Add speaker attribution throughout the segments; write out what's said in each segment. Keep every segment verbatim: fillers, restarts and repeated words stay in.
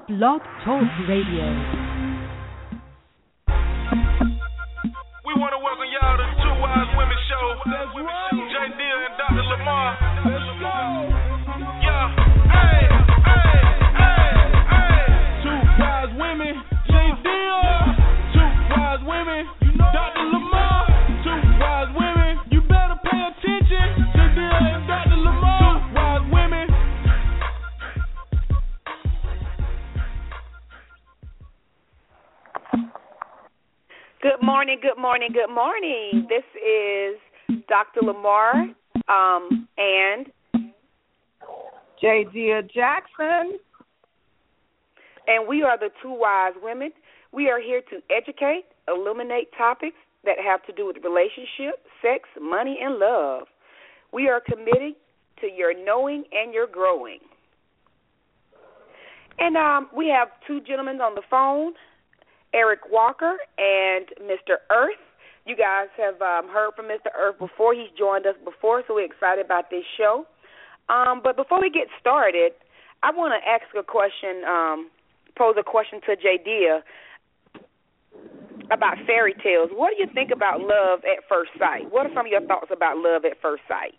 Speaker 1: Blog Talk Radio.
Speaker 2: We want to welcome y'all to the Two Wise Women Show. That's right. J. Deal and Doctor Lamar. Let's go. Yeah. Hey, hey, hey, hey. Two Wise Women. J. Deal. Two Wise Women. Doctor Lamar. Two Wise Women. You better pay attention. J. Deal and Doctor Lamar. Two Wise Women.
Speaker 3: Good morning, good morning, good morning. This is Doctor Lamar um, and
Speaker 4: J. Deal Jackson.
Speaker 3: And we are the Two Wise Women. We are here to educate, illuminate topics that have to do with relationship, sex, money, and love. We are committed to your knowing and your growing. And um, we have two gentlemen on the phone, Eric Walker and Mister Earth. You guys have um, heard from Mister Earth before. He's joined us before, so we're excited about this show. Um, but before we get started, I want to ask a question, um, pose a question to J. Deal about fairy tales. What do you think about love at first sight? What are some of your thoughts about love at first sight?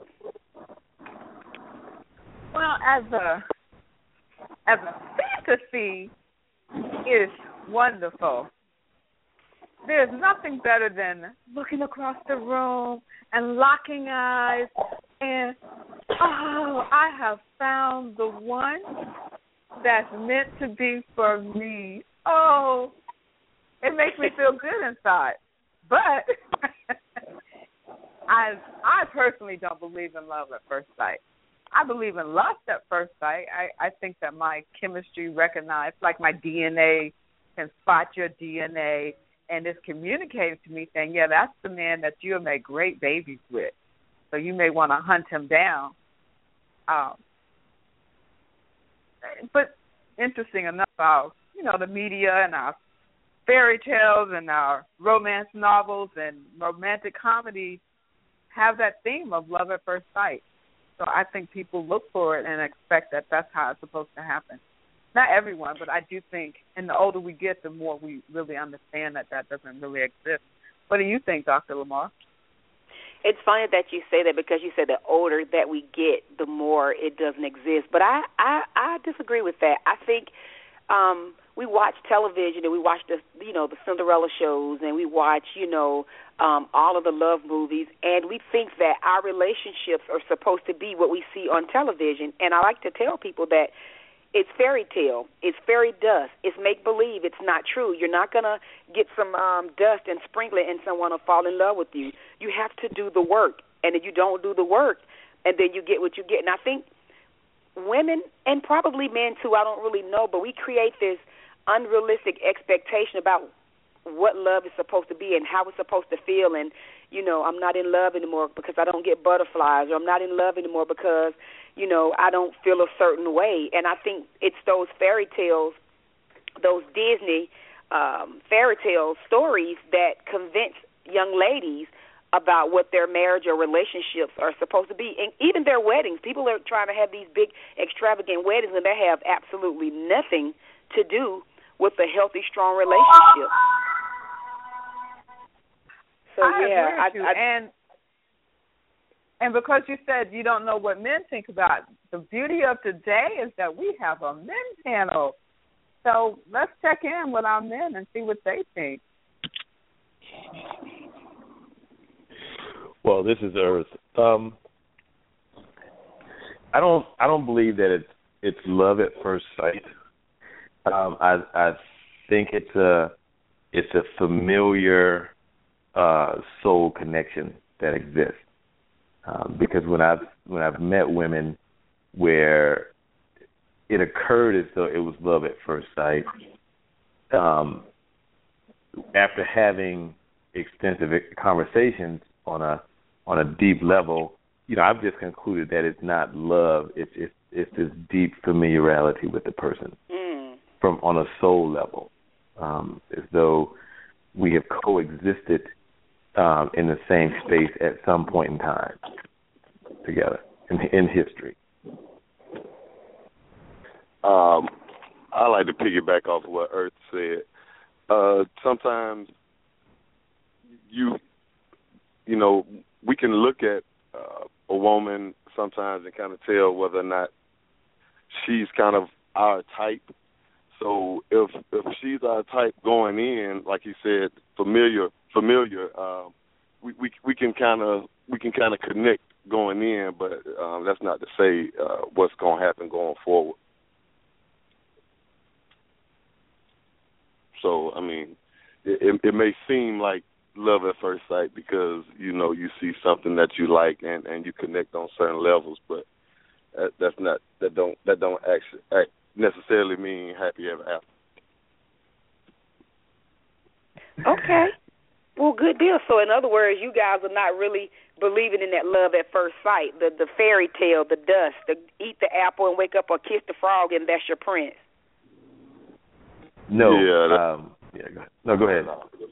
Speaker 4: Well, as a as a fantasy, it is wonderful. There's nothing better than looking across the room and locking eyes and, oh, I have found the one that's meant to be for me. Oh, it makes me feel good inside. But I I personally don't believe in love at first sight. I believe in lust at first sight. I, I think that my chemistry recognized, like my D N A can spot your D N A, and it's communicating to me saying, yeah, that's the man that you'll make great babies with. So you may want to hunt him down. Um, but interesting enough, our, you know, the media and our fairy tales and our romance novels and romantic comedy have that theme of love at first sight. So I think people look for it and expect that that's how it's supposed to happen. Not everyone, but I do think, and the older we get, the more we really understand that that doesn't really exist. What do you think, Doctor Lamar?
Speaker 3: It's funny that you say that because you said the older that we get, the more it doesn't exist. But I, I, I disagree with that. I think um, we watch television and we watch the, you know, the Cinderella shows and we watch, you know, um, all of the love movies, and we think that our relationships are supposed to be what we see on television. And I like to tell people that it's fairy tale. It's fairy dust. It's make-believe. It's not true. You're not going to get some um, dust and sprinkle it and someone will fall in love with you. You have to do the work. And if you don't do the work, and then you get what you get. And I think women, and probably men too, I don't really know, but we create this unrealistic expectation about what love is supposed to be and how it's supposed to feel. And, you know, I'm not in love anymore because I don't get butterflies, or I'm not in love anymore because, you know, I don't feel a certain way. And I think it's those fairy tales, those Disney um, fairy tale stories that convince young ladies about what their marriage or relationships are supposed to be. And even their weddings. People are trying to have these big, extravagant weddings, and they have absolutely nothing to do with a healthy, strong relationship. So,
Speaker 4: I
Speaker 3: yeah,
Speaker 4: agree with you.
Speaker 3: I, I,
Speaker 4: and And because you said you don't know what men think about, the beauty of today is that we have a men panel. So let's check in with our men and see what they think.
Speaker 5: Well, this is Earth. Um, I don't. I don't believe that it's it's love at first sight. Um, I I think it's a it's a familiar uh, soul connection that exists. Um, because when I've when I've met women where it occurred as though it was love at first sight, um, after having extensive conversations on a on a deep level, you know, I've just concluded that it's not love; it's it's, it's this deep familiarity with the person mm. from on a soul level, um, as though we have coexisted Um, in the same space at some point in time together in, in history.
Speaker 6: Um, I like to piggyback off of what Earth said. Uh, sometimes you, you know, we can look at uh, a woman sometimes and kind of tell whether or not she's kind of our type. So if if she's our type going in, like you said, familiar, familiar, uh, we, we we can kind of we can kind of connect going in, but um, that's not to say uh, what's going to happen going forward. So I mean, it, it may seem like love at first sight because you know you see something that you like and, and you connect on certain levels, but that, that's not that don't that don't actually act necessarily mean happy ever after.
Speaker 3: Okay. Well, good deal. So, in other words, you guys are not really believing in that love at first sight, the the fairy tale, the dust, the eat the apple and wake up or kiss the frog and that's your prince.
Speaker 5: No.
Speaker 6: Yeah.
Speaker 5: Um, yeah go ahead. No, go ahead.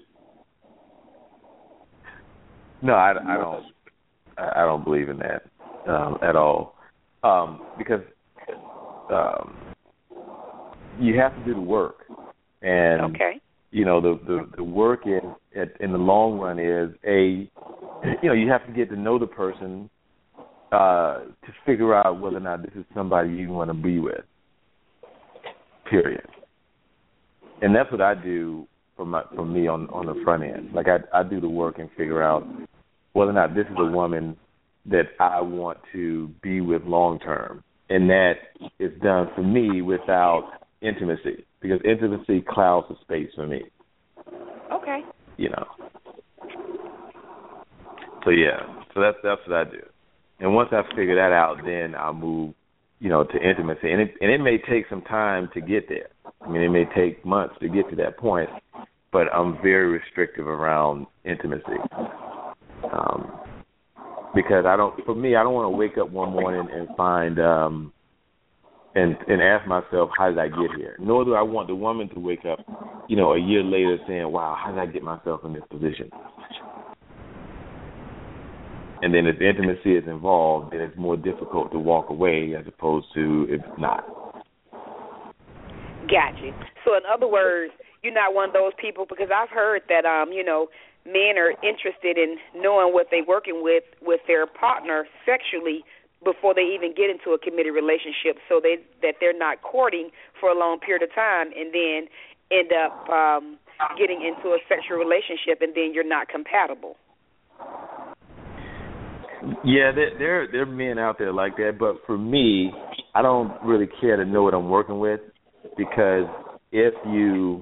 Speaker 5: No, I, I don't. I don't believe in that um, at all, um, because um, you have to do the work, and
Speaker 3: okay.
Speaker 5: you know the, the, the work in in the long run is a you know you have to get to know the person uh, to figure out whether or not this is somebody you want to be with. Period. And that's what I do for my for me on, on the front end. Like I I do the work and figure out whether or not this is a woman that I want to be with long term, and that is done for me without intimacy, because intimacy clouds the space for me.
Speaker 3: Okay.
Speaker 5: You know. So yeah, so that's that's what I do. And once I figure that out, then I'll move, you know, to intimacy, and it and it may take some time to get there. I mean, it may take months to get to that point, but I'm very restrictive around intimacy. Um, because I don't, for me, I don't want to wake up one morning and find, um, and and ask myself, how did I get here? Nor do I want the woman to wake up, you know, a year later saying, wow, how did I get myself in this position? And then if intimacy is involved, then it's more difficult to walk away as opposed to if not.
Speaker 3: Gotcha. So in other words, you're not one of those people, because I've heard that, um, you know, men are interested in knowing what they're working with with their partner sexually before they even get into a committed relationship, so they that they're not courting for a long period of time and then end up um, getting into a sexual relationship and then you're not compatible.
Speaker 5: Yeah, there, there, there are men out there like that, but for me, I don't really care to know what I'm working with, because if you,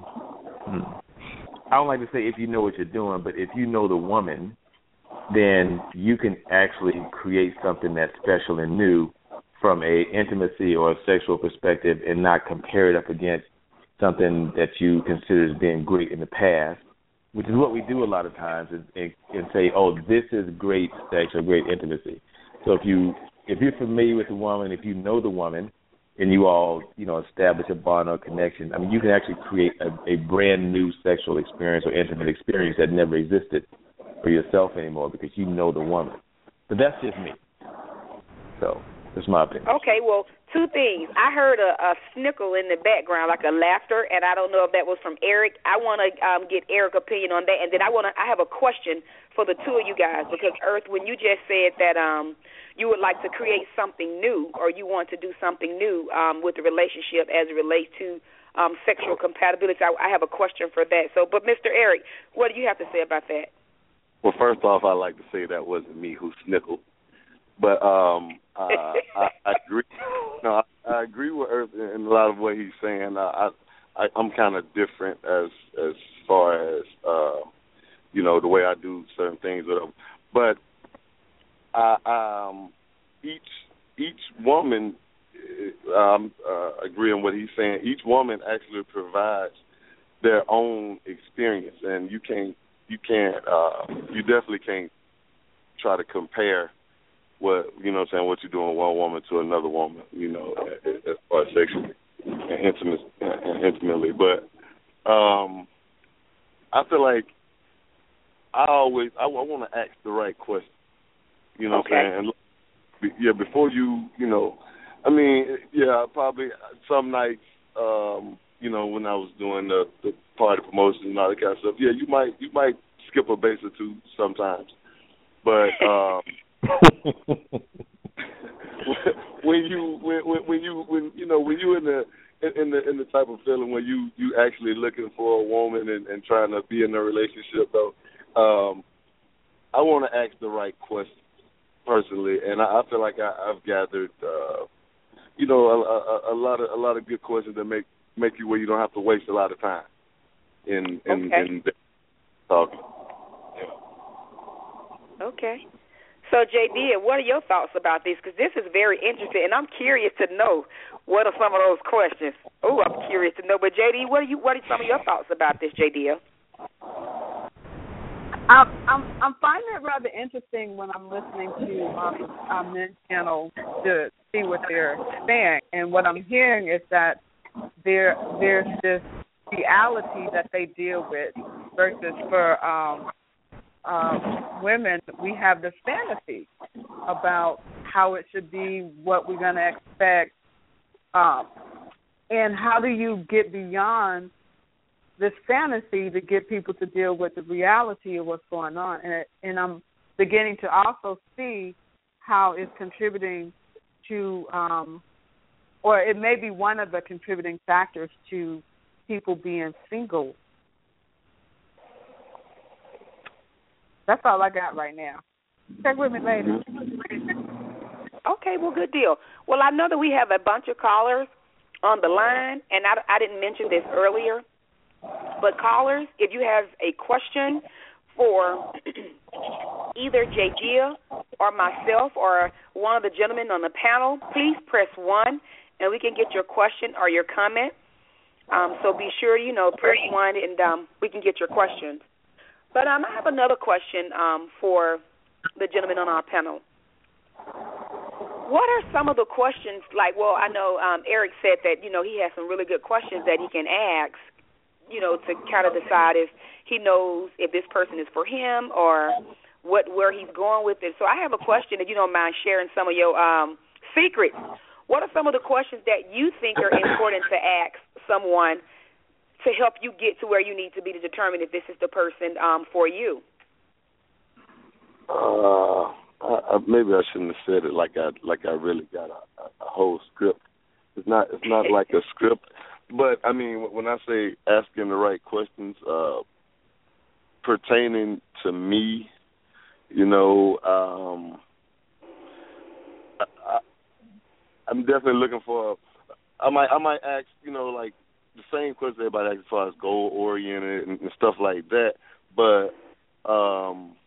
Speaker 5: I don't like to say if you know what you're doing, but if you know the woman, then you can actually create something that's special and new from a intimacy or a sexual perspective and not compare it up against something that you consider as being great in the past, which is what we do a lot of times, and, and, and say, oh, this is great sex or great intimacy. So if, you, if you're familiar with the woman, if you know the woman, and you all, you know, establish a bond or connection, I mean, you can actually create a, a brand new sexual experience or intimate experience that never existed for yourself anymore because you know the woman. But that's just me. So that's my opinion.
Speaker 3: Okay, well, two things. I heard a, a snickle in the background, like a laughter, and I don't know if that was from Eric. I want to um, get Eric's opinion on that, and then I want to. I have a question for the two of you guys, because Earth, when you just said that um, you would like to create something new, or you want to do something new um, with the relationship as it relates to um, sexual compatibility, I, I have a question for that. So, but Mister Eric, what do you have to say about that?
Speaker 6: Well, first off, I'd like to say that wasn't me who snickled, but um, uh, I, I agree. No, I, I agree with Earth in a lot of what he's saying. Uh, I, I, I'm kind of different as as far as uh, you know, the way I do certain things with them. But I, um, each each woman, um, uh, agreeing with what he's saying, each woman actually provides their own experience, and you can't you can't uh, you definitely can't try to compare what you know what I'm saying what you're doing with one woman to another woman, you know, as far as sexually and intimate and intimately. But um, I feel like I always I, I want to ask the right question. You know
Speaker 3: okay.
Speaker 6: what I'm saying? And yeah, before you, you know, I mean, yeah, probably some nights um, you know, when I was doing the, the party promotion and all that kind of stuff, yeah, you might you might skip a base or two sometimes, but um, when you when, when you when you know when you in the in the in the type of feeling where you you actually looking for a woman and, and trying to be in a relationship, though, um, I want to ask the right questions personally, and I, I feel like I, I've gathered. Uh, You know, a, a, a lot of a lot of good questions that make make you where you don't have to waste a lot of time in in,
Speaker 3: okay.
Speaker 6: in talking.
Speaker 3: Yeah. Okay. So, J D, what are your thoughts about this? Because this is very interesting, and I'm curious to know what are some of those questions. Oh, I'm curious to know. But J D, what are you? What are some of your thoughts about this, J D?
Speaker 4: I'm I'm I'm finding it rather interesting when I'm listening to um, our men's panel to see what they're saying, and what I'm hearing is that there there's this reality that they deal with versus for um, um, women we have this fantasy about how it should be, what we're going to expect, um, and how do you get beyond this fantasy to get people to deal with the reality of what's going on. And, it, and I'm beginning to also see how it's contributing to, um, or it may be one of the contributing factors to people being single. That's all I got right now. Check with me later.
Speaker 3: Okay, well, good deal. Well, I know that we have a bunch of callers on the line, and I, I didn't mention this earlier. But callers, if you have a question for either J Gia or myself or one of the gentlemen on the panel, please press one, and we can get your question or your comment. Um, so be sure, you know, press one, and um, we can get your questions. But um, I have another question um, for the gentleman on our panel. What are some of the questions, like, well, I know um, Eric said that, you know, he has some really good questions that he can ask, you know, to kind of decide if he knows if this person is for him or what where he's going with it. So I have a question, if you don't mind sharing some of your um, secrets. What are some of the questions that you think are important to ask someone to help you get to where you need to be to determine if this is the person um, for you?
Speaker 6: Uh, I, I, maybe I shouldn't have said it like I like I really got a, a whole script. It's not it's not like a script. But, I mean, when I say asking the right questions uh, pertaining to me, you know, um, I, I, I'm definitely looking for, I might I might ask, you know, like the same questions everybody asks as far as goal-oriented and, and stuff like that. But um,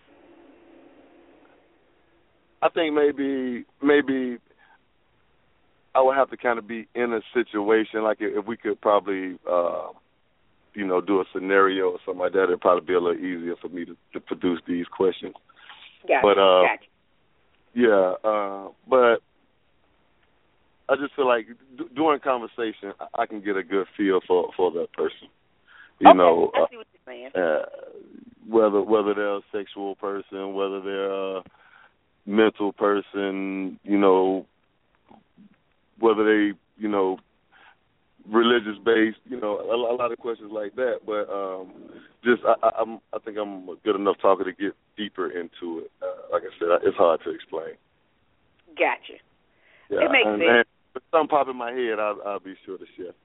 Speaker 6: I think maybe maybe I would have to kind of be in a situation, like if we could probably, uh, you know, do a scenario or something like that, it'd probably be a little easier for me to, to produce these questions.
Speaker 3: Gotcha.
Speaker 6: But, uh,
Speaker 3: gotcha.
Speaker 6: yeah, uh, but I just feel like d- during conversation, I can get a good feel for, for that person. You
Speaker 3: okay,
Speaker 6: know,
Speaker 3: I see what you're saying.
Speaker 6: Uh, whether whether they're a sexual person, whether they're a mental person, you know, whether they, you know, religious based, you know, a, a lot of questions like that. But um, just I, I, I'm, I think I'm a good enough talker to get deeper into it. Uh, like I said, it's hard to explain.
Speaker 3: Gotcha.
Speaker 6: Yeah,
Speaker 3: it makes
Speaker 6: and,
Speaker 3: sense.
Speaker 6: And if something pop in my head, I'll, I'll be sure to share.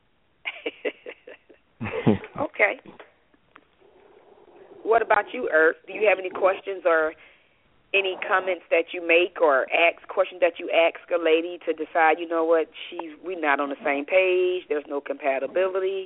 Speaker 3: Okay. What about you, Earth? Do you have any questions or any comments that you make or ask questions that you ask a lady to decide, you know what, she's we're not on the same page, there's no compatibility?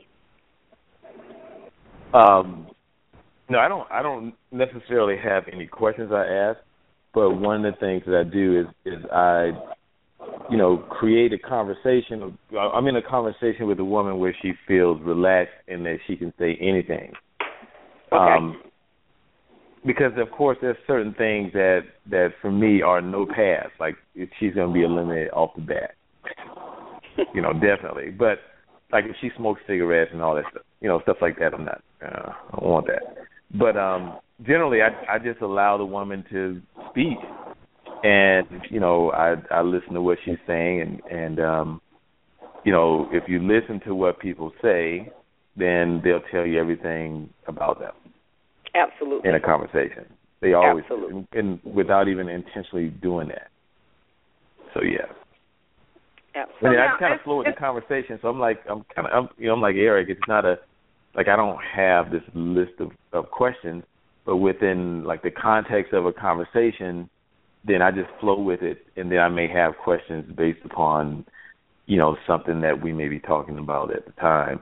Speaker 5: Um, no, I don't. I don't necessarily have any questions I ask, but one of the things that I do is is I, you know, create a conversation. I'm in a conversation with a woman where she feels relaxed and that she can say anything.
Speaker 3: Okay.
Speaker 5: Um, Because of course there's certain things that, that for me are no pass. Like she's gonna be eliminated off the bat. You know, definitely. But like if she smokes cigarettes and all that stuff, you know, stuff like that, I'm not. Uh, I don't want that. But um, generally, I I just allow the woman to speak, and you know, I I listen to what she's saying, and and um, you know, if you listen to what people say, then they'll tell you everything about them.
Speaker 3: Absolutely.
Speaker 5: In a conversation. They always,
Speaker 3: Absolutely.
Speaker 5: and without even intentionally doing that. So yeah.
Speaker 3: Absolutely.
Speaker 5: I mean, I kind of flow with the conversation, so I'm like, I'm kind of, I'm, you know, I'm like Eric. It's not a, like I don't have this list of, of questions, but within like the context of a conversation, then I just flow with it, and then I may have questions based upon, you know, something that we may be talking about at the time.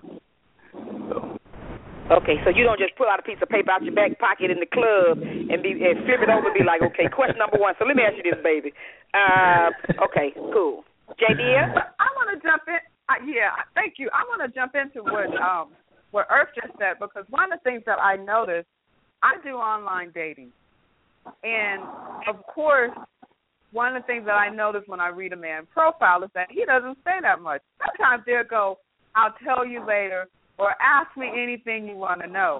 Speaker 5: So.
Speaker 3: Okay, so you don't just pull out a piece of paper out your back pocket in the club and be and flip it over and be like, okay, question number one. So let me ask you this, baby. Uh, okay, cool. J D?
Speaker 4: I want to jump in. Uh, yeah, thank you. I want to jump into what um what Earth just said, because one of the things that I noticed, I do online dating, and of course, one of the things that I notice when I read a man's profile is that he doesn't say that much. Sometimes they'll go, "I'll tell you later," or "Ask me anything you want to know."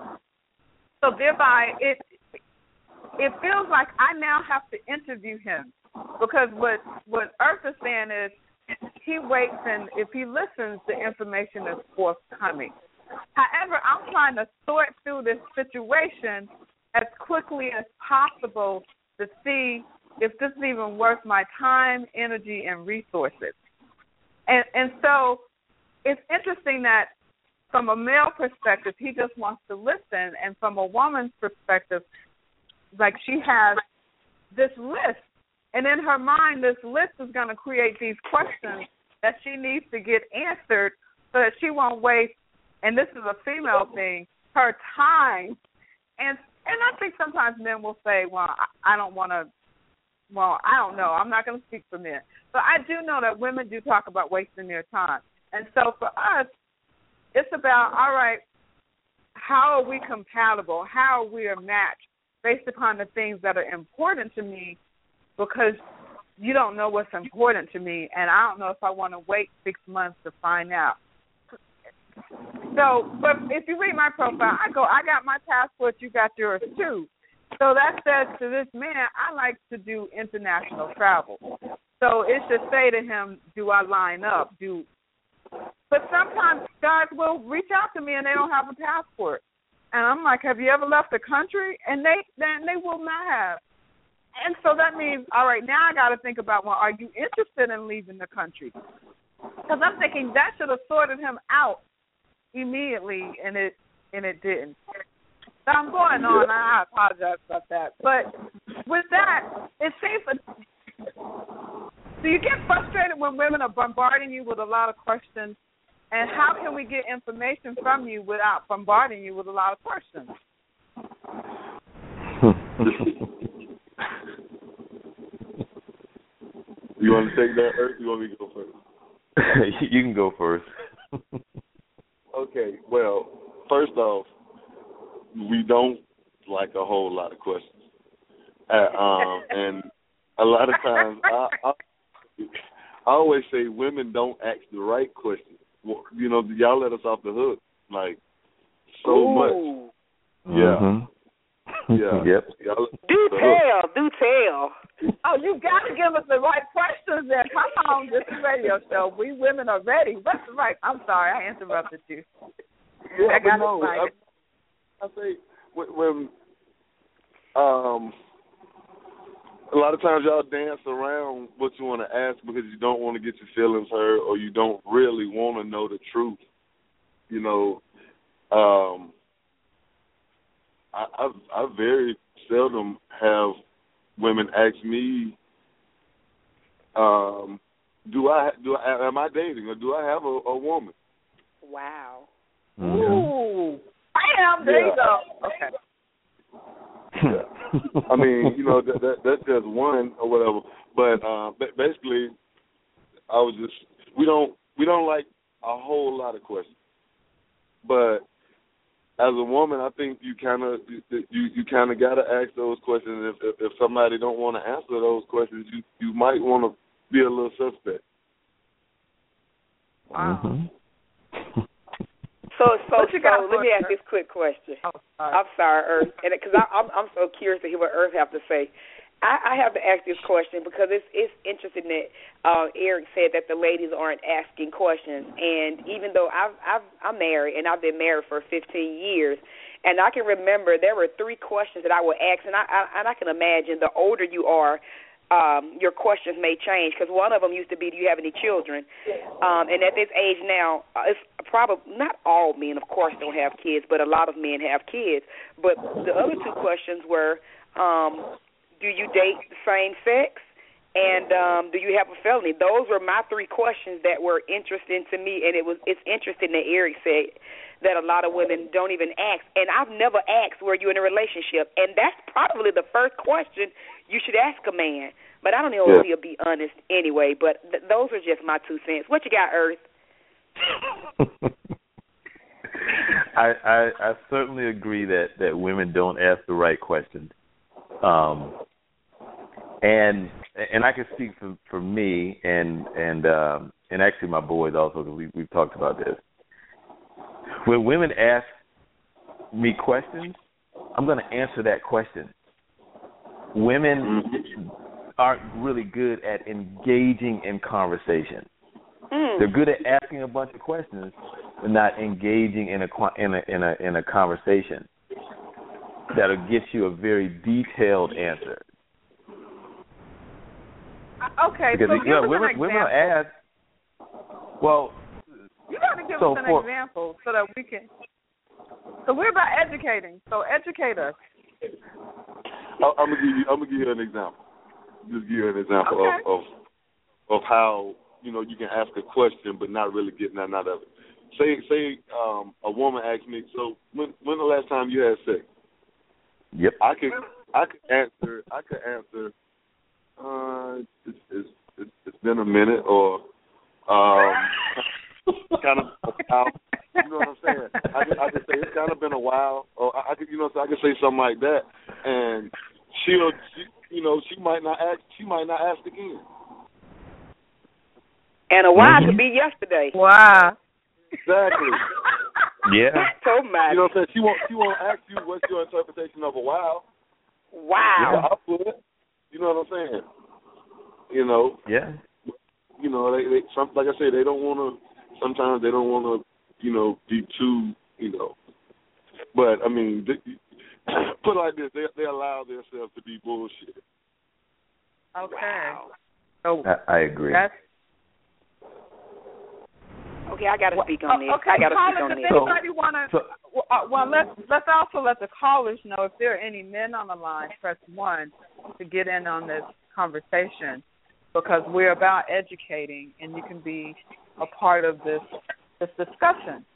Speaker 4: So thereby, it it feels like I now have to interview him, because what what Earth is saying is he waits, and if he listens, the information is forthcoming. However, I'm trying to sort through this situation as quickly as possible to see if this is even worth my time, energy, and resources. And and so it's interesting that from a male perspective, he just wants to listen, and from a woman's perspective, like she has this list, and in her mind, this list is going to create these questions that she needs to get answered so that she won't waste, and this is a female thing, her time. And and I think sometimes men will say, well, I, I don't want to, well, I don't know. I'm not going to speak for men. But I do know that women do talk about wasting their time. And so for us, it's about, all right, how are we compatible? How are we a match based upon the things that are important to me, because you don't know what's important to me, and I don't know if I want to wait six months to find out. So, but if you read my profile, I go, I got my passport, you got yours too. So that says to this man, I like to do international travel. So it should say to him, do I line up? Do But sometimes guys will reach out to me and they don't have a passport. And I'm like, have you ever left the country? And they then they will not have. And so that means, all right, now I got to think about, well, are you interested in leaving the country? Because I'm thinking that should have sorted him out immediately, and it and it didn't. So I'm going on. I apologize about that. But with that, it seems. Do you get frustrated when women are bombarding you with a lot of questions? And how can we get information from you without bombarding you with a lot of questions?
Speaker 6: You want to take that, Earth? You want me to go first?
Speaker 5: You can go first.
Speaker 6: Okay. Well, first off, we don't like a whole lot of questions, uh, um, and a lot of times I, I, I always say women don't ask the right questions. Well, you know, y'all let us off the hook like so
Speaker 3: Ooh.
Speaker 6: much. Yeah.
Speaker 5: Mm-hmm.
Speaker 6: Yeah.
Speaker 5: Yep.
Speaker 6: Y'all
Speaker 3: Do tell, do tell.
Speaker 4: Oh, you got to give us the right questions there. Come on, this is a radio show. We women are ready. What's the right? I'm sorry, I interrupted you.
Speaker 6: Yeah,
Speaker 4: I got
Speaker 6: no, I, I say when, when um a lot of times y'all dance around what you want to ask because you don't want to get your feelings hurt, or you don't really want to know the truth. You know, um, I, I, I very seldom have women ask me, um, "Do I do I, am I dating, or do I have a, a woman?"
Speaker 3: Wow.
Speaker 5: Mm-hmm.
Speaker 4: Ooh, bam! There
Speaker 6: Yeah.
Speaker 4: you go. Okay.
Speaker 6: Yeah. I mean, you know, that, that that's just one or whatever. But uh, basically, I was just we don't we don't like a whole lot of questions. But as a woman, I think you kind of you you kind of got to ask those questions. If, if if somebody don't want to answer those questions, you you might want to be a little suspect.
Speaker 4: Wow.
Speaker 5: Mm-hmm.
Speaker 3: So, so,
Speaker 4: What you
Speaker 3: so
Speaker 4: got
Speaker 3: let me
Speaker 4: for us,
Speaker 3: ask this quick question.
Speaker 4: Oh, sorry.
Speaker 3: I'm sorry, Earth, and because I'm I'm so curious to hear what Earth have to say. I, I have to ask this question because it's it's interesting that uh, Eric said that the ladies aren't asking questions, and even though I've, I've I'm married and I've been married for fifteen years, and I can remember there were three questions that I would ask, and I, I and I can imagine the older you are, um, your questions may change because one of them used to be, do you have any children? Um, and at this age now, uh, it's probably not all men, of course, don't have kids, but a lot of men have kids. But the other two questions were. Um, Do you date the same sex? And um, do you have a felony? Those were my three questions that were interesting to me, and it was it's interesting that Eric said that a lot of women don't even ask. And I've never asked, were you in a relationship? And that's probably the first question you should ask a man. But I don't know if he'll be honest anyway. But th- those are just my two cents. What you got, Earth?
Speaker 5: I, I I certainly agree that, that women don't ask the right questions. Um. And and I can speak for, for me and and um, and actually my boys also, because we we've talked about this. When women ask me questions, I'm going to answer that question. Women aren't really good at engaging in conversation. Mm. They're good at asking a bunch of questions, but not engaging in a in a in a in a conversation that'll get you a very detailed answer.
Speaker 4: Okay,
Speaker 5: because
Speaker 4: so
Speaker 5: you
Speaker 4: give
Speaker 5: know,
Speaker 4: us
Speaker 5: women,
Speaker 4: an
Speaker 5: women
Speaker 4: example.
Speaker 5: ask. Well,
Speaker 4: you got to give
Speaker 5: so
Speaker 4: us an
Speaker 5: for,
Speaker 4: example so that we can. So we're about educating. So educate us.
Speaker 6: I'm gonna give you. I'm gonna give you an example. Just give you an example
Speaker 4: okay.
Speaker 6: of, of of how you know you can ask a question but not really get nothing out of it. Say say um, a woman asks me, so when when the last time you had sex?
Speaker 5: Yep.
Speaker 6: I could I could answer I could answer. Uh, it's, it's, it's, it's been a minute, or um, kind of a while. You know what I'm saying? I could, I could say it's kind of been a while, or I, I could, you know, so I could say something like that, and she'll, she, you know, she might not ask, she might not ask again.
Speaker 3: And a while
Speaker 5: mm-hmm.
Speaker 3: could be yesterday.
Speaker 4: Wow.
Speaker 6: Exactly.
Speaker 5: Yeah.
Speaker 3: So much.
Speaker 6: You know what I'm saying? She won't, she won't ask you what's your interpretation of a while.
Speaker 3: Wow.
Speaker 6: Yeah, I would. You know what I'm saying? You know.
Speaker 5: Yeah.
Speaker 6: You know, they, they some, like I said, they don't want to. Sometimes they don't want to, you know, be too, you know. But I mean, they, put it like this: they they allow themselves to be bullshit.
Speaker 4: Okay.
Speaker 3: Wow.
Speaker 4: So
Speaker 5: I, I agree.
Speaker 4: That's,
Speaker 3: okay, I got to speak on this.
Speaker 4: Okay,
Speaker 3: I got to speak
Speaker 4: callers,
Speaker 3: on
Speaker 4: if
Speaker 3: this.
Speaker 4: anybody want to, well, uh, well, let's let's also let the callers know if there are any men on the line. Press one to get in on this conversation because we're about educating, and you can be a part of this this discussion.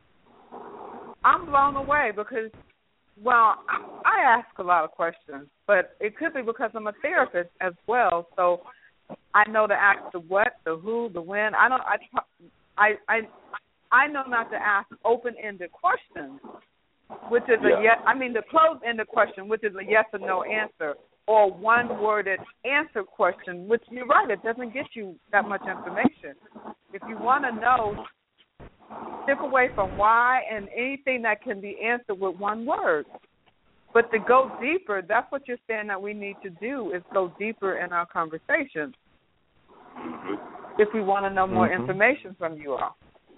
Speaker 4: I'm blown away because, well, I ask a lot of questions, but it could be because I'm a therapist as well. So I know to ask the what, the who, the when. I don't. I I I, I know not to ask open-ended questions, which is
Speaker 6: yeah.
Speaker 4: a yes. I mean the closed-ended question, which is a yes or no answer, or one-worded answer question, which you're right, it doesn't get you that much information. If you want to know, stick away from why and anything that can be answered with one word. But to go deeper, that's what you're saying that we need to do is go deeper in our conversation
Speaker 6: Mm-hmm.
Speaker 4: if we want to know more
Speaker 5: mm-hmm.
Speaker 4: information from you all.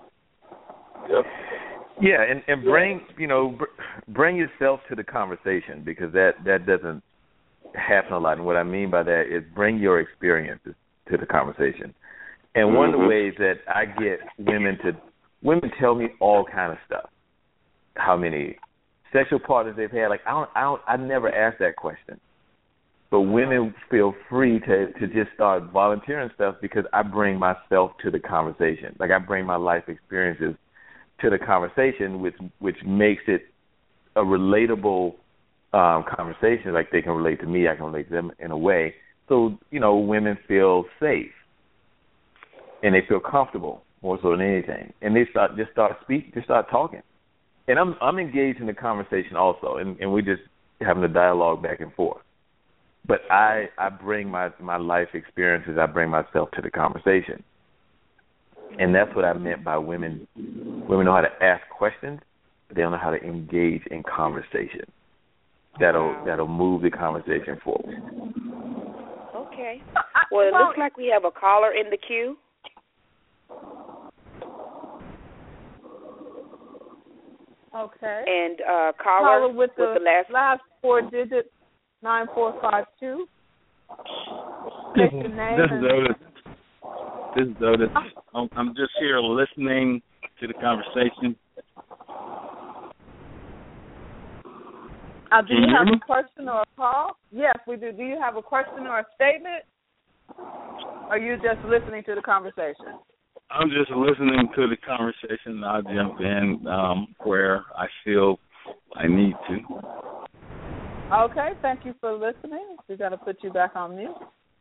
Speaker 6: Yep.
Speaker 5: Yeah, and, and bring, you know, br- bring yourself to the conversation because that, that doesn't happen a lot. And what I mean by that is bring your experiences to the conversation. And one mm-hmm. of the ways that I get women to, women tell me all kind of stuff. How many sexual partners they've had. Like, I don't, I don't, I never ask that question. But women feel free to, to just start volunteering stuff because I bring myself to the conversation. Like I bring my life experiences to the conversation, which which makes it a relatable um, conversation. Like they can relate to me, I can relate to them in a way. So, you know, women feel safe and they feel comfortable more so than anything. And they start just start speaking, just start talking. And I'm I'm engaged in the conversation also, and, and we're just having a dialogue back and forth. But I, I bring my, my life experiences, I bring myself to the conversation. And that's what I meant by women. Women know how to ask questions, but they don't know how to engage in conversation. that'll
Speaker 3: Wow.
Speaker 5: that'll move the conversation forward.
Speaker 3: Okay. Well, it looks like we have a caller in the queue.
Speaker 4: Okay.
Speaker 3: And uh, caller,
Speaker 4: Caller with the,
Speaker 3: with the last
Speaker 4: last four digits, nine four five two.
Speaker 7: This,
Speaker 4: Take your name
Speaker 7: this
Speaker 4: and-
Speaker 7: is Otis. This is Otis. I'm, I'm just here listening to the conversation.
Speaker 4: Uh, do
Speaker 7: Can
Speaker 4: you
Speaker 7: you hear
Speaker 4: have
Speaker 7: me?
Speaker 4: a question or a call? Yes, we do. Do you have a question or a statement? Or are you just listening to the conversation?
Speaker 7: I'm just listening to the conversation. I'll jump in um, where I feel I need to.
Speaker 4: Okay, thank you for listening. We're going to put you back on mute.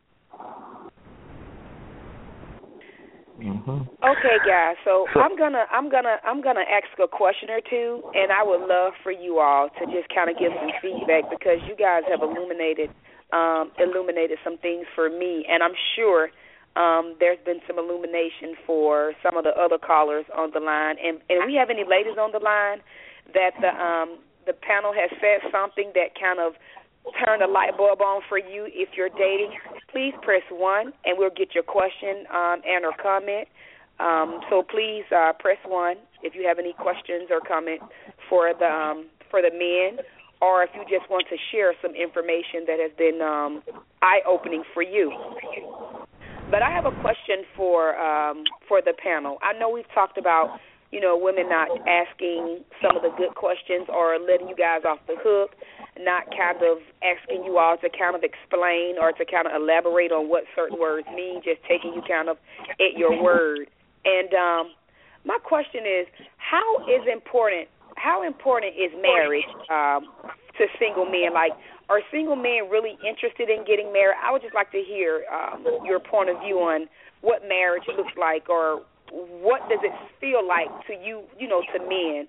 Speaker 5: Mm-hmm.
Speaker 3: Okay, guys. So I'm gonna, I'm gonna, I'm gonna ask a question or two, and I would love for you all to just kind of give some feedback because you guys have illuminated, um, illuminated some things for me, and I'm sure um, there's been some illumination for some of the other callers on the line. And, and we have any ladies on the line that the um, the panel has said something that kind of turn a light bulb on for you if you're dating, please press one, and we'll get your question um, and or comment. Um, so please uh, press one if you have any questions or comments for the um, for the men, or if you just want to share some information that has been um, eye-opening for you. But I have a question for um, for the panel. I know we've talked about, you know, women not asking some of the good questions or letting you guys off the hook, not kind of asking you all to kind of explain or to kind of elaborate on what certain words mean, just taking you kind of at your word. And um, my question is, how is important, how important is marriage um, to single men? Like, are single men really interested in getting married? I would just like to hear um, your point of view on what marriage looks like, or what does it feel like to you, you know, to men?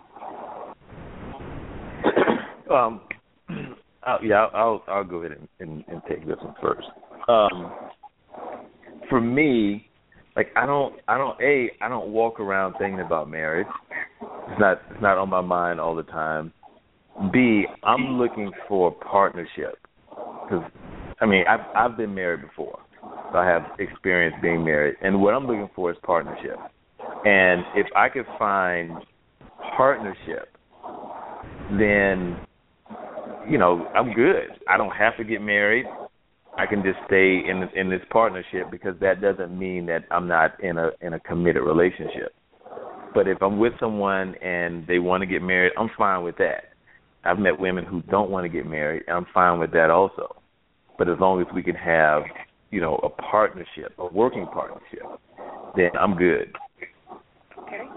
Speaker 5: Um, I'll, yeah, I'll I'll go ahead and, and, and take this one first. Um, for me, like I don't I don't a I don't walk around thinking about marriage. It's not it's not on my mind all the time. B, I'm looking for partnership because I mean I've I've been married before, so I have experience being married, and what I'm looking for is partnership. And if I could find partnership, then you know, I'm good. I don't have to get married. I can just stay in in this partnership because that doesn't mean that I'm not in a in a committed relationship. But if I'm with someone and they want to get married, I'm fine with that. I've met women who don't want to get married, and I'm fine with that also. But as long as we can have, you know, a partnership, a working partnership, then I'm good.
Speaker 3: Okay.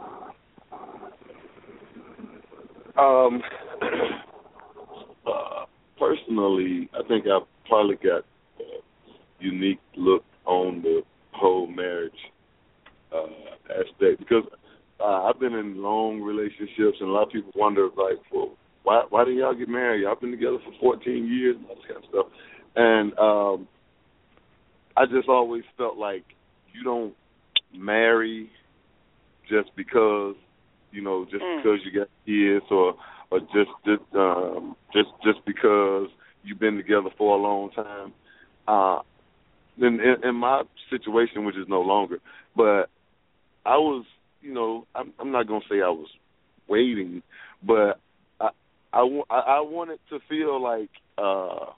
Speaker 6: Um. Uh, personally, I think I've probably got a unique look on the whole marriage uh, aspect because uh, I've been in long relationships, and a lot of people wonder, like, well, why why did y'all get married? Y'all been together for fourteen years and all this kind of stuff. And um, I just always felt like you don't marry just because, you know, just
Speaker 3: mm.
Speaker 6: because you got kids or or just just um, just just because you've been together for a long time. Uh, in, in, in my situation, which is no longer, but I was, you know, I'm, I'm not gonna say I was waiting, but I I, I wanted to feel like uh,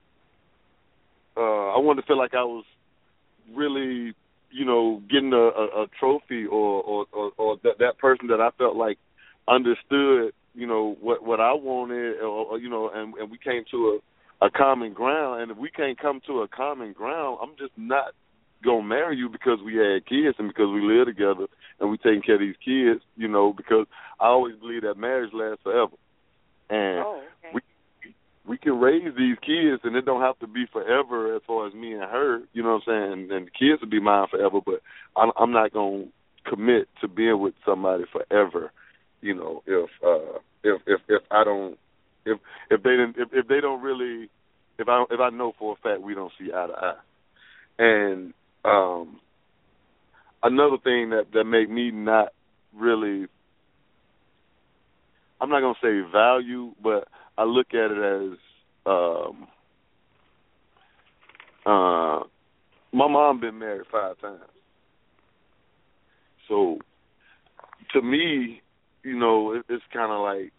Speaker 6: uh, I wanted to feel like I was really, you know, getting a, a, a trophy or or, or, or that, that person that I felt like understood, you know, what what I wanted, or, or you know, and, and we came to a, a common ground. And if we can't come to a common ground, I'm just not gonna marry you because we had kids and because we live together and we taking care of these kids, you know. Because I always believe that marriage lasts forever, and
Speaker 3: oh, okay.
Speaker 6: we we can raise these kids, and it don't have to be forever as far as me and her, you know what I'm saying. And, and the kids will be mine forever, but I'm, I'm not gonna commit to being with somebody forever. You know, if uh, if if if I don't, if if they didn't, if, if they don't really, if I if I know for a fact we don't see eye to eye, and um, another thing that that make me not really, I'm not gonna say value, but I look at it as um, uh, my mom been married five times. So to me, you know, it, it's kind of like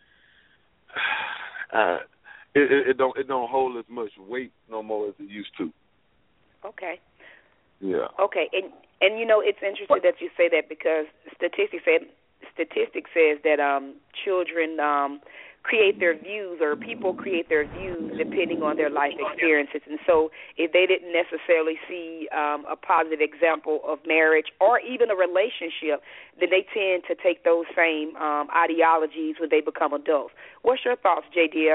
Speaker 6: uh, it, it, it don't it don't hold as much weight no more as it used to.
Speaker 3: Okay.
Speaker 6: Yeah.
Speaker 3: Okay, and and you know it's interesting that you say that because statistics said statistics says that um, children um, create their views, or people create their views depending on their life experiences. And so if they didn't necessarily see um, a positive example of marriage or even a relationship, then they tend to take those same um, ideologies when they become adults. What's your thoughts, J D?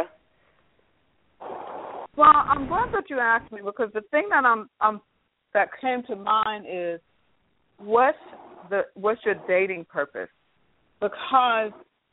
Speaker 4: Well, I'm glad that you asked me, because the thing that I'm, I'm that came to mind is what's the what's your dating purpose? Because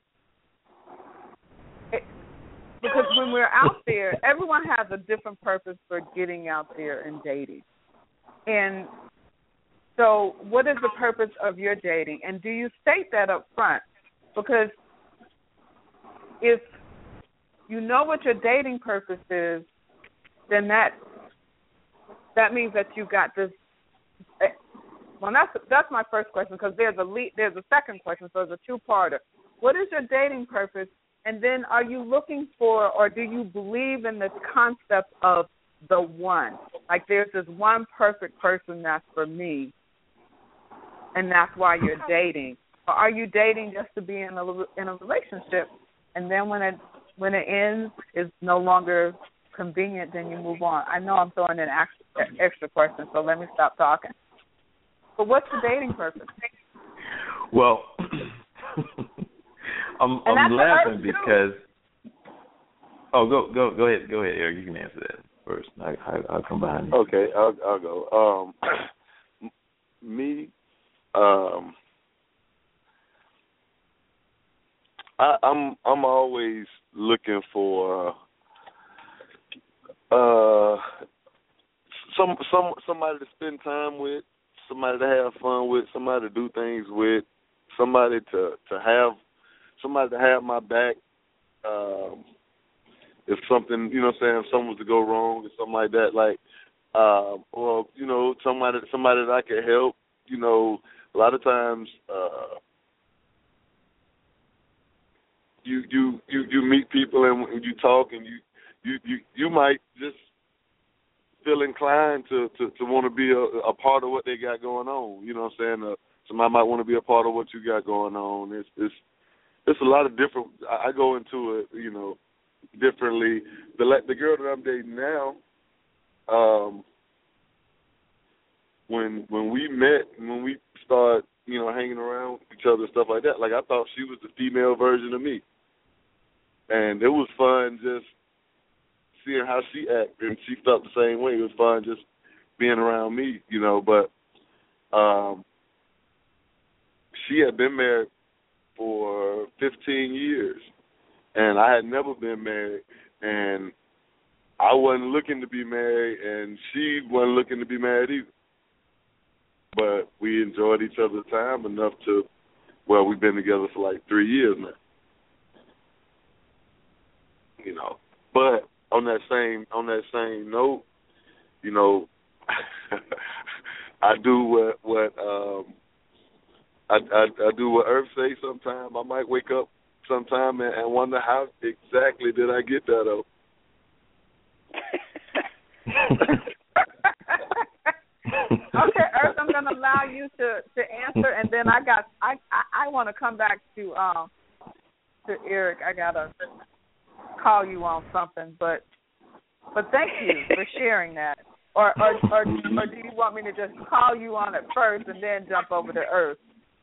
Speaker 4: it, because when we're out there, everyone has a different purpose for getting out there and dating. And so what is the purpose of your dating? And do you state that up front? Because if you know what your dating purpose is, then that that means that you got this. Well, that's that's my first question, because there's a lead, there's a second question, so it's a two-parter. What is your dating purpose? And then are you looking for, or do you believe in this concept of the one? Like there's this one perfect person that's for me, and that's why you're dating. Or are you dating just to be in a in a relationship, and then when it when it ends, it's no longer convenient, then you move on? I know I'm throwing in extra, extra questions, so let me stop talking. But what's the dating purpose?
Speaker 5: Well, I'm, I'm laughing because. Oh, go go go ahead, go ahead, Eric. You can answer that first. I, I, I'll come behind you.
Speaker 6: Okay, I'll, I'll go. Um, me, um, I, I'm I'm always looking for uh some some somebody to spend time with, somebody to have fun with, somebody to do things with, somebody to, to have somebody to have my back. Um, if something, you know what I'm saying, if something was to go wrong or something like that, like um, or, you know, somebody somebody that I could help. You know, a lot of times uh, you, you you you meet people and you talk and you you, you, you might just feel inclined to, to, to want to be a, a part of what they got going on. You know what I'm saying? Uh, somebody might want to be a part of what you got going on. It's it's it's a lot of different. I, I go into it, you know, differently. The the girl that I'm dating now, um, when when we met, when we started, you know, hanging around each other and stuff like that, like I thought she was the female version of me, and it was fun just seeing how she acted, and she felt the same way. It was fun just being around me, you know, but um, she had been married for fifteen years, and I had never been married, and I wasn't looking to be married, and she wasn't looking to be married either. But we enjoyed each other's time enough to, well, we've been together for like three years now. You know, but on that same on that same note, you know, I do what what um, I, I I do what Earth say. Sometimes I might wake up sometime and, and wonder how exactly did I get that up.
Speaker 4: Okay, Earth, I'm going to allow you to, to answer, and then I got I I, I want to come back to um to Eric. I gotta call you on something, but but thank you for sharing that. Or or or, or do you want me to just call you on it first and then jump over to Earth?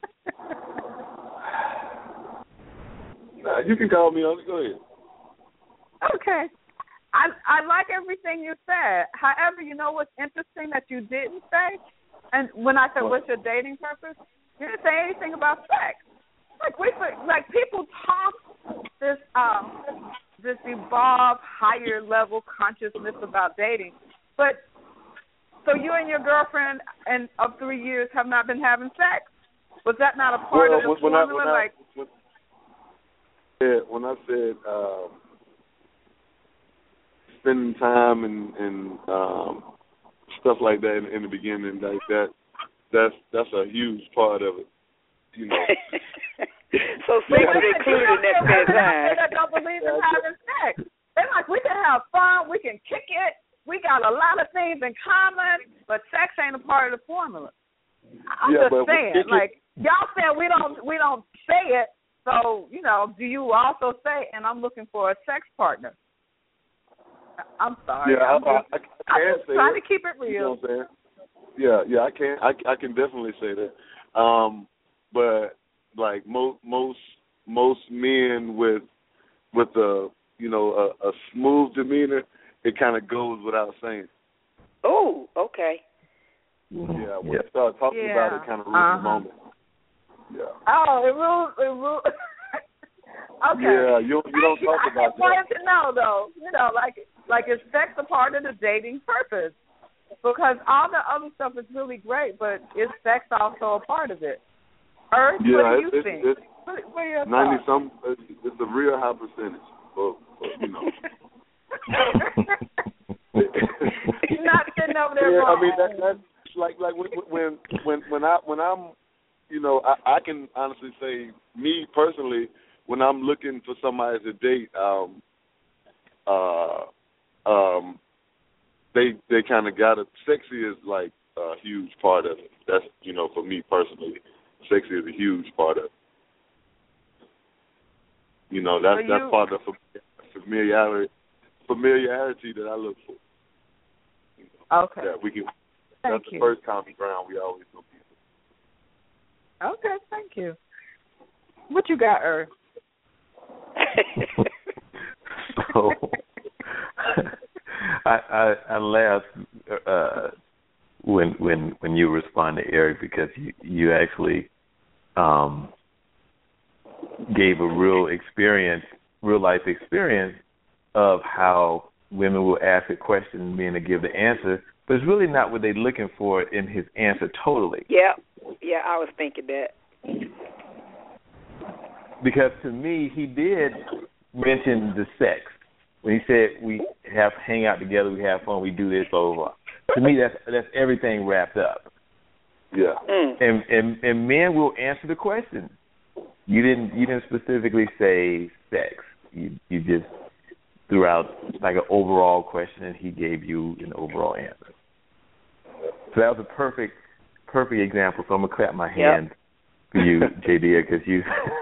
Speaker 6: Nah, you can call me on it. Go ahead.
Speaker 4: Okay. I I like everything you said. However, you know what's interesting that you didn't say? And when I said, what's your dating purpose? You didn't say anything about sex. Like we like people talk this um this evolved higher level consciousness about dating, but so you and your girlfriend and of three years have not been having sex. Was that not a part
Speaker 6: well,
Speaker 4: of the
Speaker 6: when
Speaker 4: formula?
Speaker 6: I, when
Speaker 4: like
Speaker 6: I, when, yeah, when I said um, spending time and and um, stuff like that in, in the beginning, like that. That's that's a huge part of it, you know.
Speaker 3: So sex is included in that spending time.
Speaker 4: They don't believe in having sex. They're like, we can have fun, we can kick it, we got a lot of things in common, but sex ain't a part of the formula. I'm
Speaker 6: yeah,
Speaker 4: just saying, like y'all saying we don't we don't say it, so you know, do you also say? And I'm looking for a sex partner. I'm sorry.
Speaker 6: Yeah,
Speaker 4: I'm
Speaker 6: I,
Speaker 4: just,
Speaker 6: I, I can
Speaker 4: I'm just
Speaker 6: say
Speaker 4: trying
Speaker 6: it.
Speaker 4: to keep it real.
Speaker 6: You know what I'm saying? Yeah, yeah, I can. I, I can definitely say that. Um, but like most most most men with with a you know a, a smooth demeanor, it kind of goes without saying.
Speaker 3: Oh, okay.
Speaker 6: Yeah, when
Speaker 5: yeah.
Speaker 6: you start talking
Speaker 4: yeah.
Speaker 6: about it, kind of ruins
Speaker 4: uh-huh.
Speaker 6: the moment. Yeah.
Speaker 4: Oh, it rules. It rules. Okay.
Speaker 6: Yeah, you you don't talk
Speaker 4: I
Speaker 6: about
Speaker 4: just wanted to know though, you know, like like is sex a part of the dating purpose? Because all the other stuff is really great, but is sex also a part of it? Earth,
Speaker 6: yeah,
Speaker 4: what do you
Speaker 6: it's,
Speaker 4: think?
Speaker 6: It's,
Speaker 4: what, what are your
Speaker 6: ninety
Speaker 4: thoughts?
Speaker 6: some. It's, it's a real high percentage. But, but you know.
Speaker 4: You're not sitting over there.
Speaker 6: Yeah,
Speaker 4: wrong.
Speaker 6: I mean that, that's like like when when when when I when I'm you know I, I can honestly say me personally when I'm looking for somebody to date um uh um they they kind of got it. Sexy is like a huge part of it. That's you know for me personally, sexy is a huge part of it. You know that's
Speaker 4: you,
Speaker 6: that's part of the familiarity familiarity that I look for.
Speaker 4: Okay.
Speaker 6: Yeah, we can.
Speaker 4: Thank
Speaker 6: that's
Speaker 4: you.
Speaker 6: the first common ground we always go people.
Speaker 4: Okay, thank you. What you got, Earth?
Speaker 5: So, I, I I laughed uh, when when when you respond to Eric because you you actually um, gave a real experience, real life experience of how women will ask a question and men to give the answer, but it's really not what they're looking for in his answer totally.
Speaker 3: Yeah, yeah, I was thinking that.
Speaker 5: Because to me, he did mention the sex. When he said we have hang out together, we have fun, we do this, blah, blah, blah. To me, that's that's everything wrapped up.
Speaker 6: Yeah.
Speaker 3: Mm.
Speaker 5: And, and and men will answer the question. You didn't you didn't specifically say sex. You you just threw out like an overall question, and he gave you an overall answer. So that was a perfect perfect example. So I'm gonna clap my hand
Speaker 3: yep.
Speaker 5: for you, J D, because you.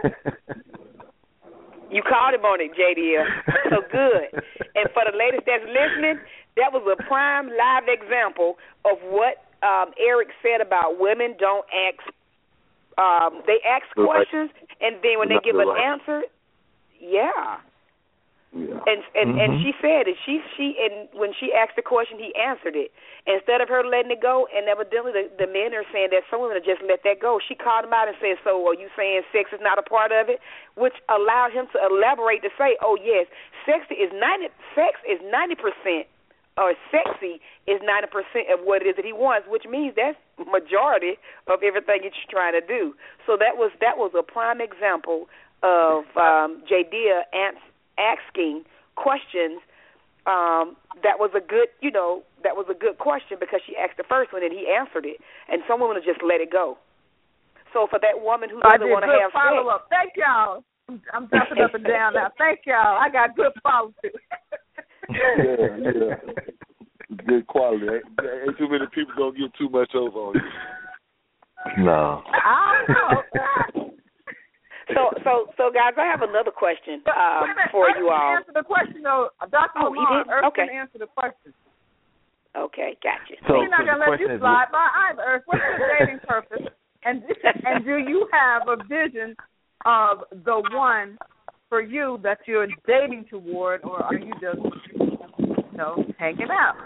Speaker 3: You called him on it, J D. So good. And for the ladies that's listening, that was a prime live example of what um, Eric said about women don't ask. Um, they ask questions, and then when they give an answer, yeah.
Speaker 6: Yeah.
Speaker 3: And and,
Speaker 5: mm-hmm.
Speaker 3: and she said it. She she and when she asked the question, he answered it. Instead of her letting it go, and evidently the, the men are saying that some women just let that go. She called him out and said, "So are you saying sex is not a part of it?" Which allowed him to elaborate to say, "Oh yes, sex is ninety. Sex is ninety percent, or sexy is ninety percent of what it is that he wants." Which means that's majority of everything you're trying to do. So that was that was a prime example of um, J D ans- asking questions. Um, that was a good, you know, that was a good question because she asked the first one and he answered it. And some women will just let it go. So for that woman who doesn't want to have
Speaker 4: follow
Speaker 3: sex,
Speaker 4: up. Thank y'all. I'm jumping up and down now. Thank y'all. I got good follow through.
Speaker 6: yeah, yeah. Good quality. Ain't, ain't too many people gonna get too much over on you.
Speaker 5: No.
Speaker 4: I don't know.
Speaker 3: So, so, so, guys, I have another question um, for you all.
Speaker 4: Answer the question, though, Doctor
Speaker 3: Oh,
Speaker 4: Lamar.
Speaker 3: he did?
Speaker 4: Earth
Speaker 3: Okay.
Speaker 4: can answer the question.
Speaker 3: Okay, gotcha.
Speaker 5: So,
Speaker 4: He's not
Speaker 5: so
Speaker 4: gonna
Speaker 5: the
Speaker 4: let you
Speaker 5: question is,
Speaker 4: slide by either. Earth, what's your dating purpose? And and do you have a vision of the one for you that you're dating toward, or are you just, you know, hanging out?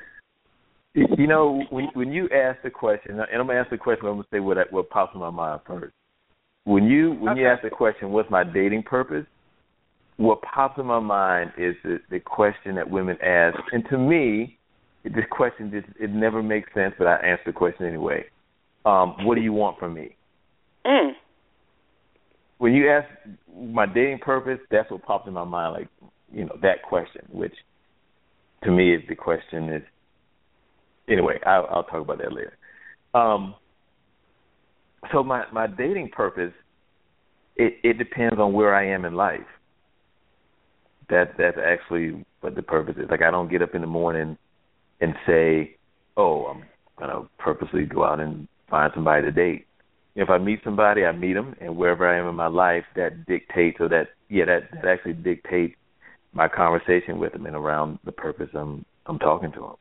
Speaker 5: You know, when when you ask the question, and I'm gonna ask the question, I'm gonna say what what pops in my mind first. When you when
Speaker 4: okay.
Speaker 5: you ask the question, what's my dating purpose? What pops in my mind is the, the question that women ask, and to me, this question just it never makes sense, but I answer the question anyway. Um, what do you want from me?
Speaker 3: Mm.
Speaker 5: When you ask my dating purpose, that's what pops in my mind, like you know that question, which to me, the question is, anyway, I'll, I'll talk about that later. Um, so my, my dating purpose, it, it depends on where I am in life. That That's actually what the purpose is. Like, I don't get up in the morning and say, oh, I'm going to purposely go out and find somebody to date. If I meet somebody, I meet them, and wherever I am in my life, that dictates, or that, yeah, that, that actually dictates my conversation with them and around the purpose I'm I'm talking to them.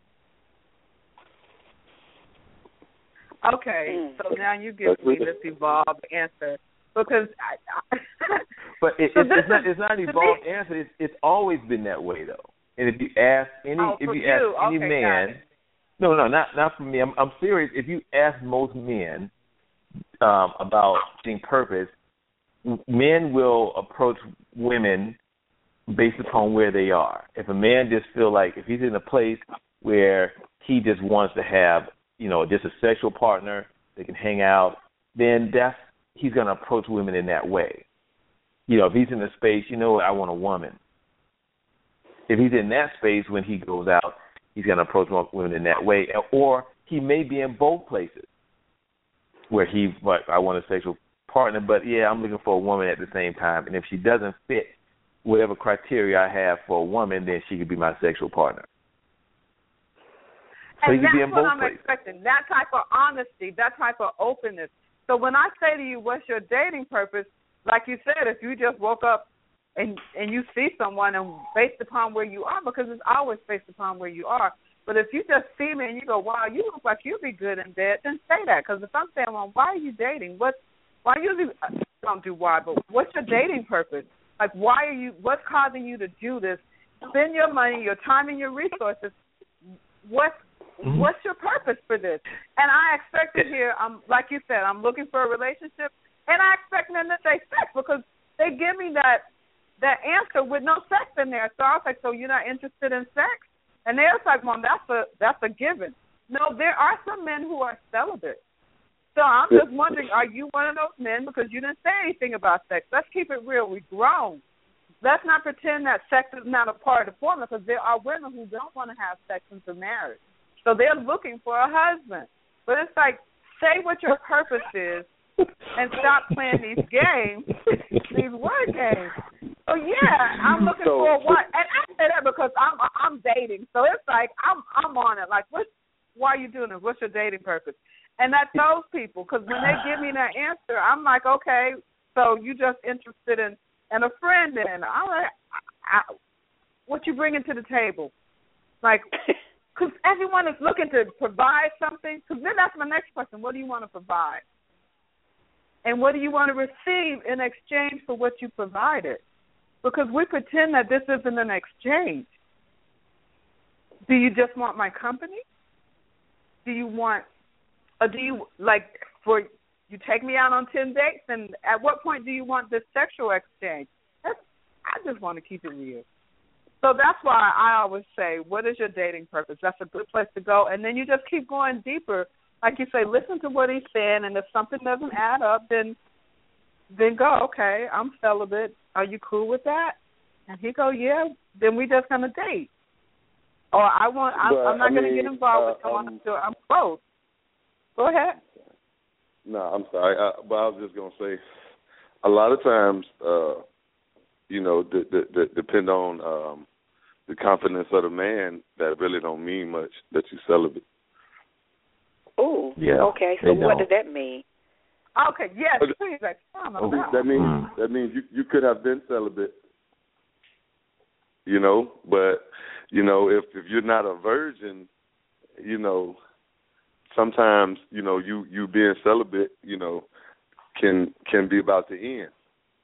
Speaker 4: Okay, so now you give me this evolved answer because I. I
Speaker 5: but it,
Speaker 4: so
Speaker 5: it's, it's not
Speaker 4: is,
Speaker 5: it's not an evolved me, answer. It's it's always been that way though. And if you ask any
Speaker 4: oh,
Speaker 5: if you,
Speaker 4: you
Speaker 5: ask any
Speaker 4: okay,
Speaker 5: man, no no not not for me. I'm I'm serious. If you ask most men um, about dating purpose, men will approach women based upon where they are. If a man just feel like if he's in a place where he just wants to have, you know, just a sexual partner, they can hang out, then that's he's going to approach women in that way. You know, if he's in a space, you know, I want a woman. If he's in that space when he goes out, he's going to approach women in that way. Or he may be in both places where he, like, I want a sexual partner, but yeah, I'm looking for a woman at the same time. And if she doesn't fit whatever criteria I have for a woman, then she could be my sexual partner. So
Speaker 4: and
Speaker 5: you could be in
Speaker 4: that's what
Speaker 5: both
Speaker 4: I'm
Speaker 5: places.
Speaker 4: expecting, that type of honesty, that type of openness. So when I say to you, what's your dating purpose, like you said, if you just woke up and and you see someone and based upon where you are, because it's always based upon where you are, but if you just see me and you go, wow, you look like you'd be good in bed, then say that. Because if I'm saying, well, why are you dating? What, why usually, I don't do why, but what's your dating purpose? Like, why are you, what's causing you to do this? Spend your money, your time, and your resources. What's Mm-hmm. What's your purpose for this? And I expect to hear, um, like you said, I'm looking for a relationship, and I expect them to say sex because they give me that that answer with no sex in there. So I was like, so you're not interested in sex? And they're like, well, that's a that's a given. No, there are some men who are celibate. So I'm just wondering, are you one of those men? Because you didn't say anything about sex. Let's keep it real. We've grown. Let's not pretend that sex is not a part of the formula because there are women who don't want to have sex until marriage. So they're looking for a husband. But it's like, say what your purpose is and stop playing these games, these word games. So, yeah, I'm looking
Speaker 6: so,
Speaker 4: for one. And I say that because I'm I'm dating. So it's like, I'm I'm on it. Like, what? Why are you doing it? What's your dating purpose? And that's those people. Because when they give me that answer, I'm like, okay, so you just interested in, in a friend then. I'm like, I, I, what you bringing to the table? Like... Because everyone is looking to provide something. Because then that's my next question. What do you want to provide? And what do you want to receive in exchange for what you provided? Because we pretend that this isn't an exchange. Do you just want my company? Do you want, or do you, like, for you take me out on ten dates, and at what point do you want this sexual exchange? That's, I just want to keep it real. So that's why I always say, what is your dating purpose? That's a good place to go. And then you just keep going deeper. Like you say, listen to what he's saying, and if something doesn't add up, then then go, okay, I'm celibate. Are you cool with that? And he go, yeah, then we just going to date. Or I want, I'm,
Speaker 6: but,
Speaker 4: I'm not going to get involved
Speaker 6: uh,
Speaker 4: with someone
Speaker 6: um,
Speaker 4: until I'm close. Go ahead.
Speaker 6: No, I'm sorry. I, but I was just going to say, a lot of times, uh, you know, d- d- d- depend on um, the confidence of the man, that really don't mean much that you celibate.
Speaker 3: Oh,
Speaker 5: yeah,
Speaker 3: okay. So what does that mean?
Speaker 4: Okay, yes, please expound on that.
Speaker 6: That means that means you you could have been celibate, you know, but you know if if you're not a virgin, you know, sometimes you know you you being celibate, you know, can can be about to end.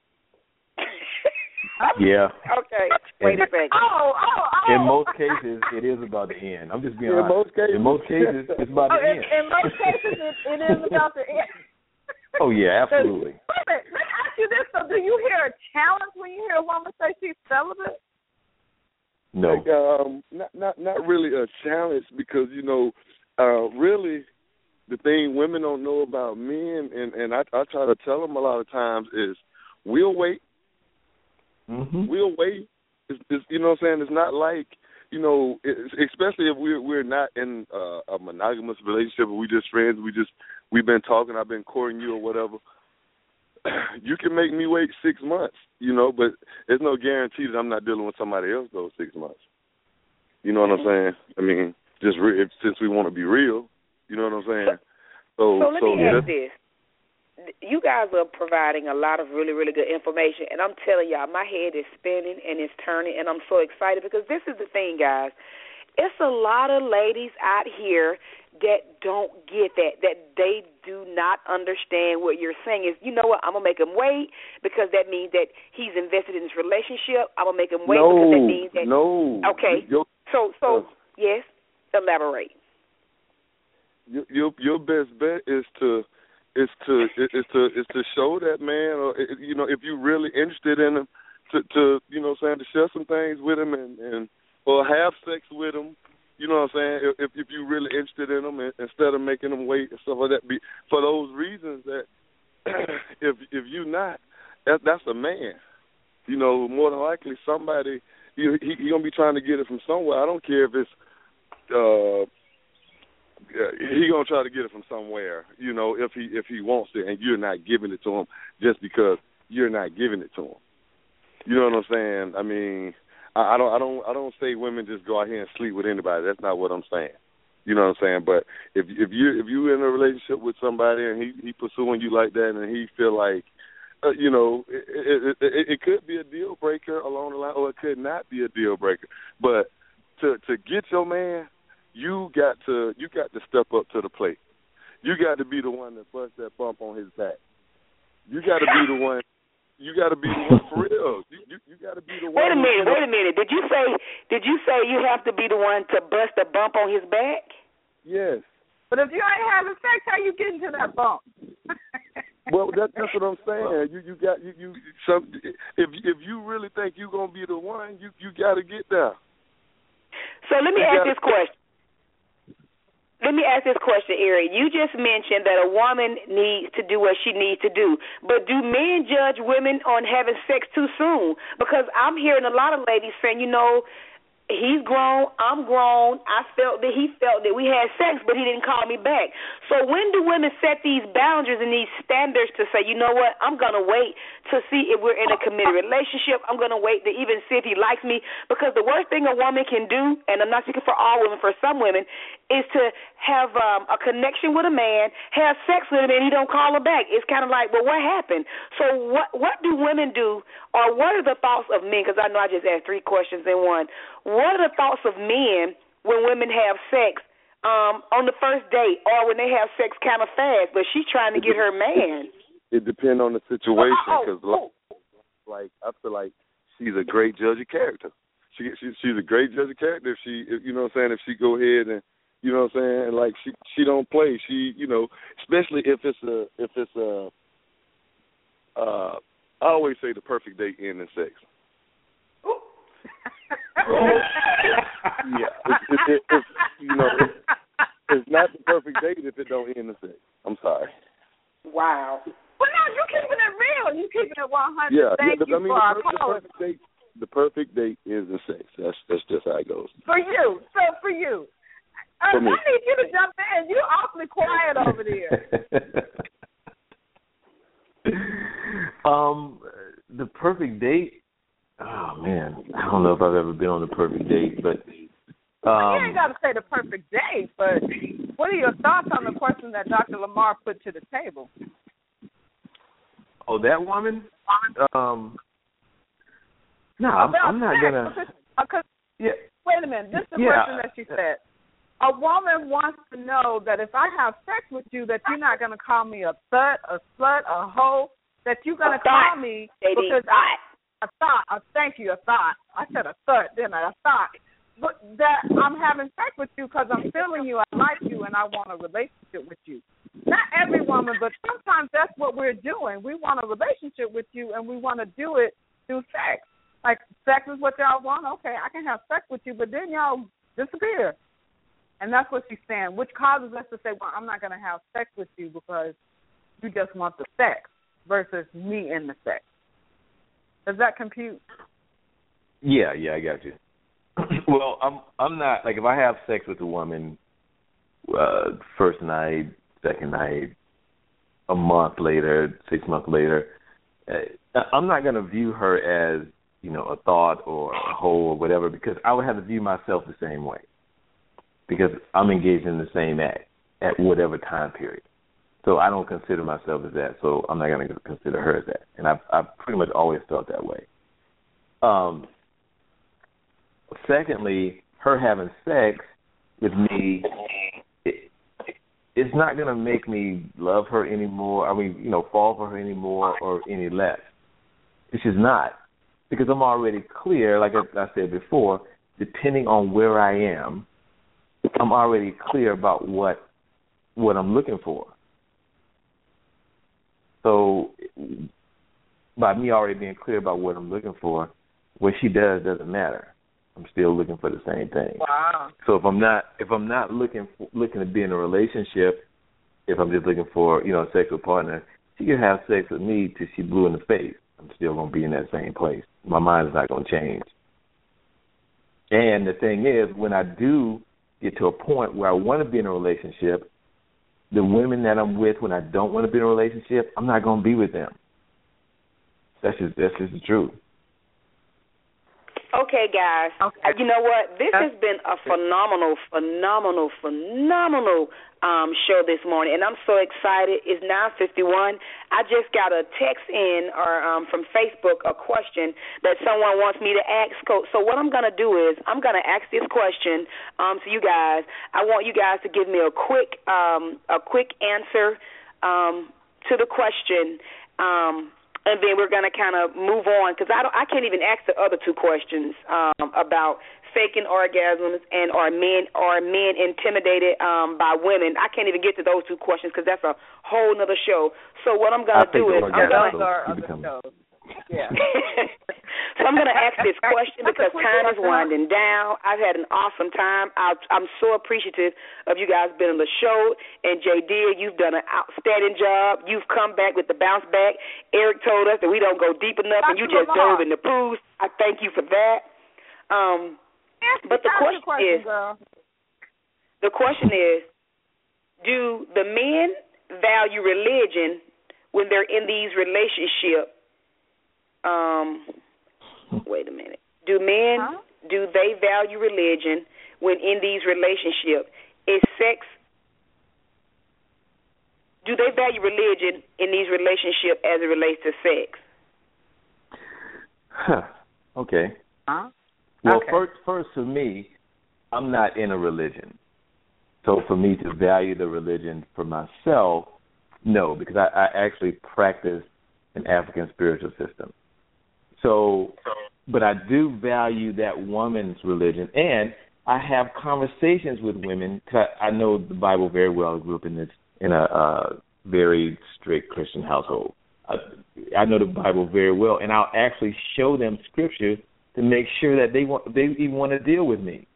Speaker 5: Yeah.
Speaker 3: Okay. Wait a second.
Speaker 4: Oh, oh, oh.
Speaker 5: In most cases, it is about the end. I'm just being
Speaker 6: In
Speaker 5: honest.
Speaker 6: most cases.
Speaker 5: In most cases, it's about
Speaker 4: oh,
Speaker 5: the
Speaker 4: in,
Speaker 5: end.
Speaker 4: in most cases, it, it is about the end.
Speaker 5: Oh, yeah, absolutely.
Speaker 4: Wait a minute. Let me ask you this. So do you hear a challenge when you hear a woman say she's celibate?
Speaker 5: No.
Speaker 6: Like, um, not not not really a challenge because you know, uh, really, the thing women don't know about men, and and I, I try to tell them a lot of times is, we'll wait.
Speaker 5: Mm-hmm.
Speaker 6: We'll wait. It's, it's, you know what I'm saying? It's not like, you know, especially if we're we're not in uh, a monogamous relationship, or we just friends, we just we've been talking, I've been courting you or whatever. You can make me wait six months, you know, but there's no guarantee that I'm not dealing with somebody else those six months. You know what I'm saying? I mean, just re- if, since we want to be real, you know what I'm saying? So,
Speaker 3: so let
Speaker 6: so
Speaker 3: me ask this. You guys are providing a lot of really, really good information, and I'm telling y'all, my head is spinning and it's turning, and I'm so excited because this is the thing, guys. It's a lot of ladies out here that don't get that, that they do not understand what you're saying is, you know what, I'm going to make him wait because that means that he's invested in this relationship. I'm going to make him wait
Speaker 6: no,
Speaker 3: because that means that.
Speaker 6: No,
Speaker 3: Okay.
Speaker 6: Your,
Speaker 3: so, so
Speaker 6: uh,
Speaker 3: yes, elaborate.
Speaker 6: Your, your your best bet is to is to is to is to show that man, or you know, if you're really interested in him, to to you know, what I'm saying, to share some things with him and and or have sex with him. You know what I'm saying? If if you're really interested in him, instead of making him wait and stuff like that, be for those reasons that if if you're not, that that's a man. You know, more than likely somebody he he, he gonna be trying to get it from somewhere. I don't care if it's uh. he gonna try to get it from somewhere, you know, if he if he wants it, and you're not giving it to him just because you're not giving it to him. You know what I'm saying? I mean, I, I don't I don't I don't say women just go out here and sleep with anybody. That's not what I'm saying. You know what I'm saying? But if if you if you're in a relationship with somebody and he he pursuing you like that, and he feel like uh, you know, it, it, it, it could be a deal breaker along the line, or it could not be a deal breaker. But to to get your man, you got to you got to step up to the plate. You got to be the one that busts that bump on his back. You got to be the one. You got to be the one for real. You you, you got to be the one.
Speaker 3: Wait a minute.
Speaker 6: You know,
Speaker 3: wait a minute. Did you say Did you say you have to be the one to bust a bump on his back?
Speaker 6: Yes.
Speaker 4: But if you ain't having sex, how you getting to that bump?
Speaker 6: Well, that, that's what I'm saying. You you got you you some. If if you really think you're gonna be the one, you you got to get there.
Speaker 3: So let me
Speaker 6: you
Speaker 3: ask
Speaker 6: gotta,
Speaker 3: this question. Let me ask this question, Eric. You just mentioned that a woman needs to do what she needs to do, but do men judge women on having sex too soon? Because I'm hearing a lot of ladies saying, you know, he's grown, I'm grown, I felt that he felt that we had sex, but he didn't call me back. So when do women set these boundaries and these standards to say, you know what, I'm going to wait to see if we're in a committed relationship. I'm going to wait to even see if he likes me. Because the worst thing a woman can do, and I'm not speaking for all women, for some women, is to have um, a connection with a man, have sex with him, and he don't call her back. It's kind of like, well, what happened? So what what do women do, or what are the thoughts of men? Because I know I just asked three questions in one. What are the thoughts of men when women have sex um, on the first date, or when they have sex kind of fast, but she's trying to get her man?
Speaker 6: It depends on the situation, because like, like I feel like she's a great judge of character. She, she she's a great judge of character. If she, if, you know what I'm saying, if she go ahead and, you know what I'm saying, like she she don't play. She, you know, especially if it's a if it's a uh, I always say the perfect date ends in sex. Yeah, it's, it's, it's, it's, you know, it's, it's not the perfect date if it don't end in sex. I'm sorry.
Speaker 3: Wow.
Speaker 4: Well, no, you keeping it real. You keeping it one hundred.
Speaker 6: Yeah,
Speaker 4: Thank
Speaker 6: yeah,
Speaker 4: you
Speaker 6: I mean,
Speaker 4: for our
Speaker 6: the, the
Speaker 4: call.
Speaker 6: perfect date. The perfect date is in sex. That's that's just how it goes.
Speaker 4: For you. So for you. Uh,
Speaker 6: For me.
Speaker 4: I need you to jump in. You're awfully quiet over there.
Speaker 5: um, the perfect date. Oh man, I don't know if I've ever been on the perfect date, but um,
Speaker 4: you ain't got to say the perfect date. But what are your thoughts on the question that Doctor Lamar put to the table?
Speaker 5: Oh, that woman. Um, no, I'm, I'm not
Speaker 4: sex,
Speaker 5: gonna.
Speaker 4: Because, because,
Speaker 5: yeah.
Speaker 4: Wait a minute. This is the
Speaker 5: yeah.
Speaker 4: question that she said. A woman wants to know that if I have sex with you, that you're not going to call me a slut, a slut, a hoe, that you're going to call me because I, a thought. Uh, thank you, a thought. I said a slut, didn't I? A thought. But that I'm having sex with you because I'm feeling you, I like you, and I want a relationship with you. Not every woman, but sometimes that's what we're doing. We want a relationship with you, and we want to do it through sex. Like, sex is what y'all want? Okay, I can have sex with you, but then y'all disappear. And that's what she's saying, which causes us to say, well, I'm not going to have sex with you because you just want the sex versus me in the sex. Does that compute?
Speaker 5: Yeah, yeah, I got you. Well, I'm I'm not like if I have sex with a woman, uh, first night, second night, a month later, six months later, uh, I'm not going to view her as, you know, a thought or a whole or whatever, because I would have to view myself the same way, because I'm engaged in the same act at whatever time period. So I don't consider myself as that, so I'm not going to consider her as that. And I've, I've pretty much always felt that way. Um, secondly, her having sex with me, it, it's not going to make me love her anymore, I mean, you know, fall for her anymore or any less. It's just not. Because I'm already clear, like I, I said before, depending on where I am, I'm already clear about what what I'm looking for. So by me already being clear about what I'm looking for, what she does doesn't matter. I'm still looking for the same thing.
Speaker 4: Wow.
Speaker 5: So if I'm not if I'm not looking for, looking to be in a relationship, if I'm just looking for, you know, a sexual partner, she can have sex with me till she blue in the face. I'm still going to be in that same place. My mind is not going to change. And the thing is, when I do get to a point where I want to be in a relationship, the women that I'm with when I don't want to be in a relationship, I'm not going to be with them. That's just, that's just the truth.
Speaker 3: Okay, guys.
Speaker 4: Okay.
Speaker 3: You know what? This has been a phenomenal, phenomenal, phenomenal um, show this morning, and I'm so excited. It's nine fifty-one. I just got a text in or um, from Facebook, a question that someone wants me to ask. So what I'm going to do is I'm going to ask this question um, to you guys. I want you guys to give me a quick, um, a quick answer um, to the question. Um, And then we're going to kind of move on, because I don't, I can't even ask the other two questions um, about faking orgasms and are men are men intimidated um, by women. I can't even get to those two questions because that's a whole other show. So what I'm going to do is I'm going to
Speaker 4: Yeah.
Speaker 3: So I'm going to ask this question because time is winding down. I've had an awesome time. I've, I'm so appreciative of you guys being on the show. And J D, you've done an outstanding job. You've come back with the bounce back. Eric told us that we don't go deep enough, and you just dove in the pools. I thank you for that. Um, but the question, question is, girl. the question is, do the men value religion when they're in these relationships? Um, wait a minute. Do men, huh? do they value religion when in these relationships? Is sex, do they value religion in these relationships as it relates to sex?
Speaker 5: Huh. Okay.
Speaker 4: Huh?
Speaker 5: Well,
Speaker 4: okay.
Speaker 5: first, first for me, I'm not in a religion. So for me to value the religion for myself, no, because I, I actually practice an African spiritual system. So, but I do value that woman's religion, and I have conversations with women. Cause I know the Bible very well. I grew up in this in a uh, very strict Christian household. I, I know the Bible very well, and I'll actually show them scriptures to make sure that they want they even want to deal with me.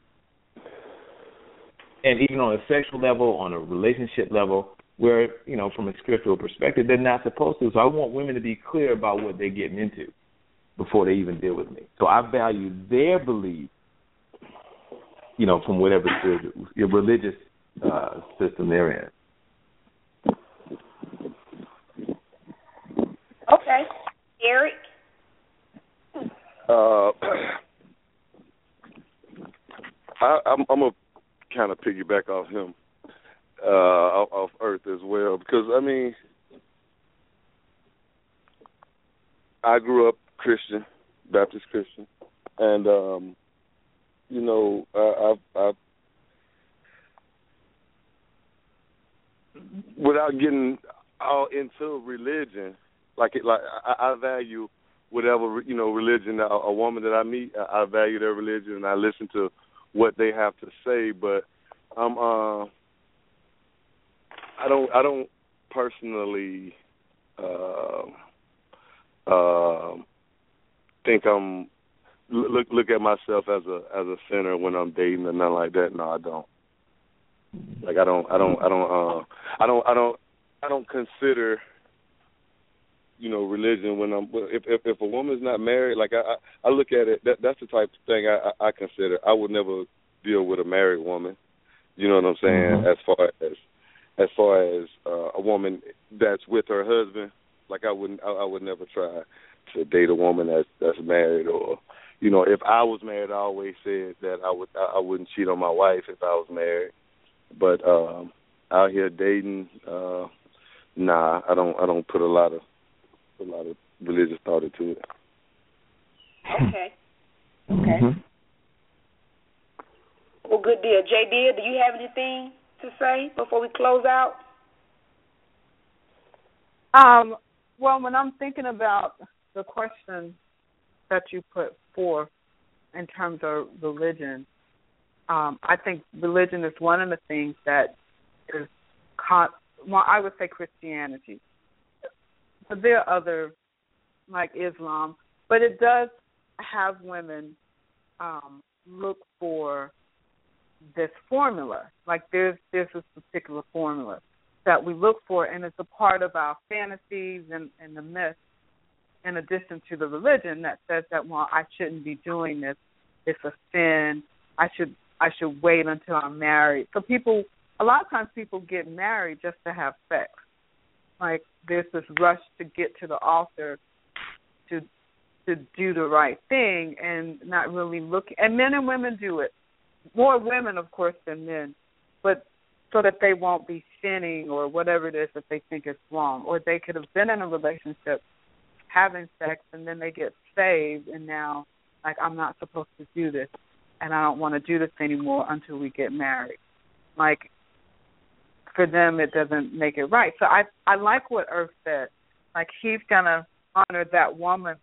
Speaker 5: And even on a sexual level, on a relationship level, where, you know, from a scriptural perspective, they're not supposed to. So I want women to be clear about what they're getting into before they even deal with me. So I value their belief, you know, from whatever your religious uh, system they're in.
Speaker 3: Okay. Eric?
Speaker 6: Uh, I, I'm, I'm going to kind of piggyback off him, uh, off, off Earth as well, because, I mean, I grew up Christian, Baptist Christian, and, um, you know, I, I, I, without getting all into religion, like it, like I, I value whatever, you know, religion, a, a woman that I meet, I, I value their religion, and I listen to what they have to say, but I'm, uh, I don't, I don't personally, uh, uh, think I'm look look at myself as a as a sinner when I'm dating or nothing like that. No, I don't. Like I don't, I don't, I don't, uh, I don't, I don't, I don't consider you know, religion when I'm if if, if a woman's not married, like I I look at it, that that's the type of thing I I consider. I would never deal with a married woman. You know what I'm saying? Mm-hmm. As far as as far as uh, a woman that's with her husband, like I wouldn't I, I would never try to date a woman that's that's married. Or, you know, if I was married, I always said that I would I, I wouldn't cheat on my wife if I was married. But um, out here dating, uh, nah, I don't I don't put a lot of a lot of religious thought into it.
Speaker 3: Okay. Okay. Mm-hmm. Well, good deal. J D, do you have anything to say before we close out?
Speaker 4: Um. Well, when I'm thinking about the question that you put forth in terms of religion, um, I think religion is one of the things that is, con- well, I would say Christianity. But there are other, like Islam, but it does have women um, look for this formula. Like there's, there's this particular formula that we look for, and it's a part of our fantasies and, and the myths, in addition to the religion that says that, well, I shouldn't be doing this. It's a sin. I should I should wait until I'm married. So people, a lot of times people get married just to have sex. Like there's this rush to get to the altar to to do the right thing and not really look. And men and women do it. More women, of course, than men. But so that they won't be sinning or whatever it is that they think is wrong. Or they could have been in a relationship having sex and then they get saved and now, like, I'm not supposed to do this and I don't want to do this anymore until we get married. Like, for them, it doesn't make it right. So I, I like what Earth said. Like, he's going to honor that woman's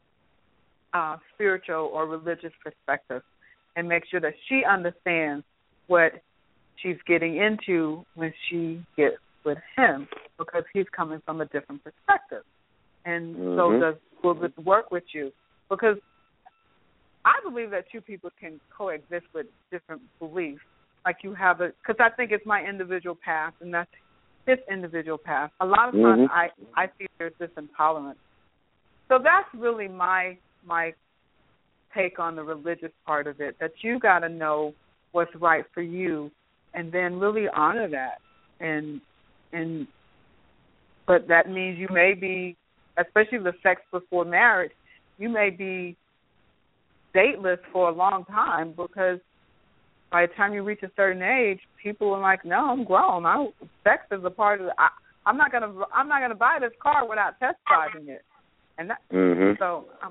Speaker 4: uh, spiritual or religious perspective and make sure that she understands what she's getting into when she gets with him, because he's coming from a different perspective. And mm-hmm. so does will this work with you? Because I believe that two people can coexist with different beliefs. Like you have a, because I think it's my individual path and that's his individual path. A lot of times mm-hmm. I, I see there's this intolerance. So that's really my my take on the religious part of it, that you got to know what's right for you and then really honor that. And and but that means you may be, especially the sex before marriage, you may be dateless for a long time, because by the time you reach a certain age, people are like, "No, I'm grown. I, sex is a part of. The, I, I'm not gonna. I'm not gonna buy this car without test driving it." And that, mm-hmm. so. Um,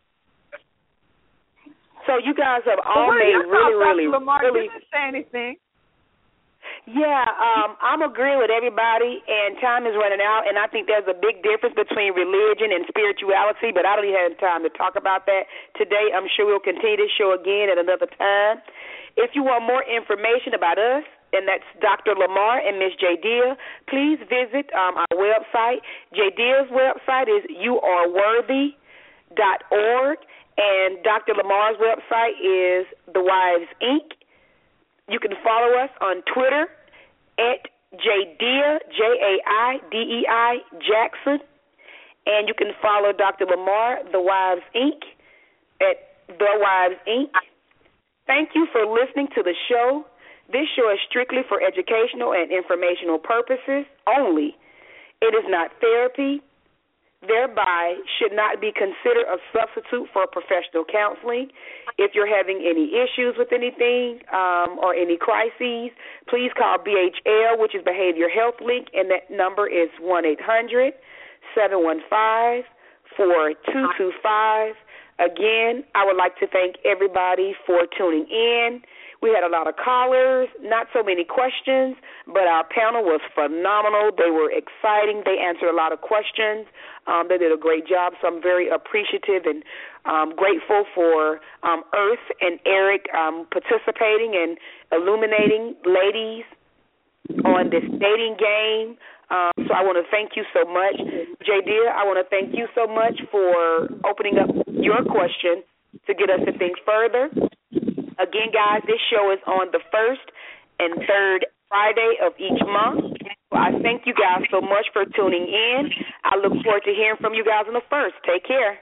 Speaker 3: so you guys have all made really, really,
Speaker 4: Lamar,
Speaker 3: really.
Speaker 4: You didn't say anything.
Speaker 3: Yeah, um, I'm agreeing with everybody, and time is running out, and I think there's a big difference between religion and spirituality, but I don't even have time to talk about that today. I'm sure we'll continue this show again at another time. If you want more information about us, and that's Doctor Lamar and Miss J. Dia, please visit um, our website. J. Dia's website is you are worthy dot org, and Doctor Lamar's website is The Wives, Incorporated. You can follow us on Twitter at JDia, J A I D E I, Jackson. And you can follow Doctor Lamar, The Wives, Incorporated, at The Wives, Incorporated. Thank you for listening to the show. This show is strictly for educational and informational purposes only. It is not therapy, thereby should not be considered a substitute for professional counseling. If you're having any issues with anything um, or any crises, please call B H L, which is Behavior Health Link, and that number is one eight hundred, seven one five, four two two five. Again, I would like to thank everybody for tuning in. We had a lot of callers, not so many questions, but our panel was phenomenal. They were exciting. They answered a lot of questions. Um, they did a great job, so I'm very appreciative and um, grateful for um, Earth and Eric um, participating and illuminating ladies on this dating game. Um, so I want to thank you so much. J. Dia, I want to thank you so much for opening up your question to get us to think further. Again, guys, this show is on the first and third Friday of each month. I thank you guys so much for tuning in. I look forward to hearing from you guys on the first. Take care.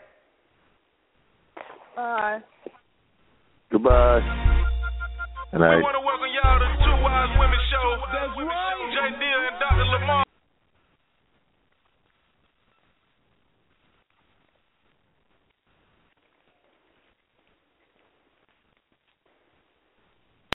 Speaker 4: Bye.
Speaker 6: Goodbye.
Speaker 5: Good night.
Speaker 2: We want to welcome y'all to the Two Wise Women Show. That's right. J D and Doctor Lamar.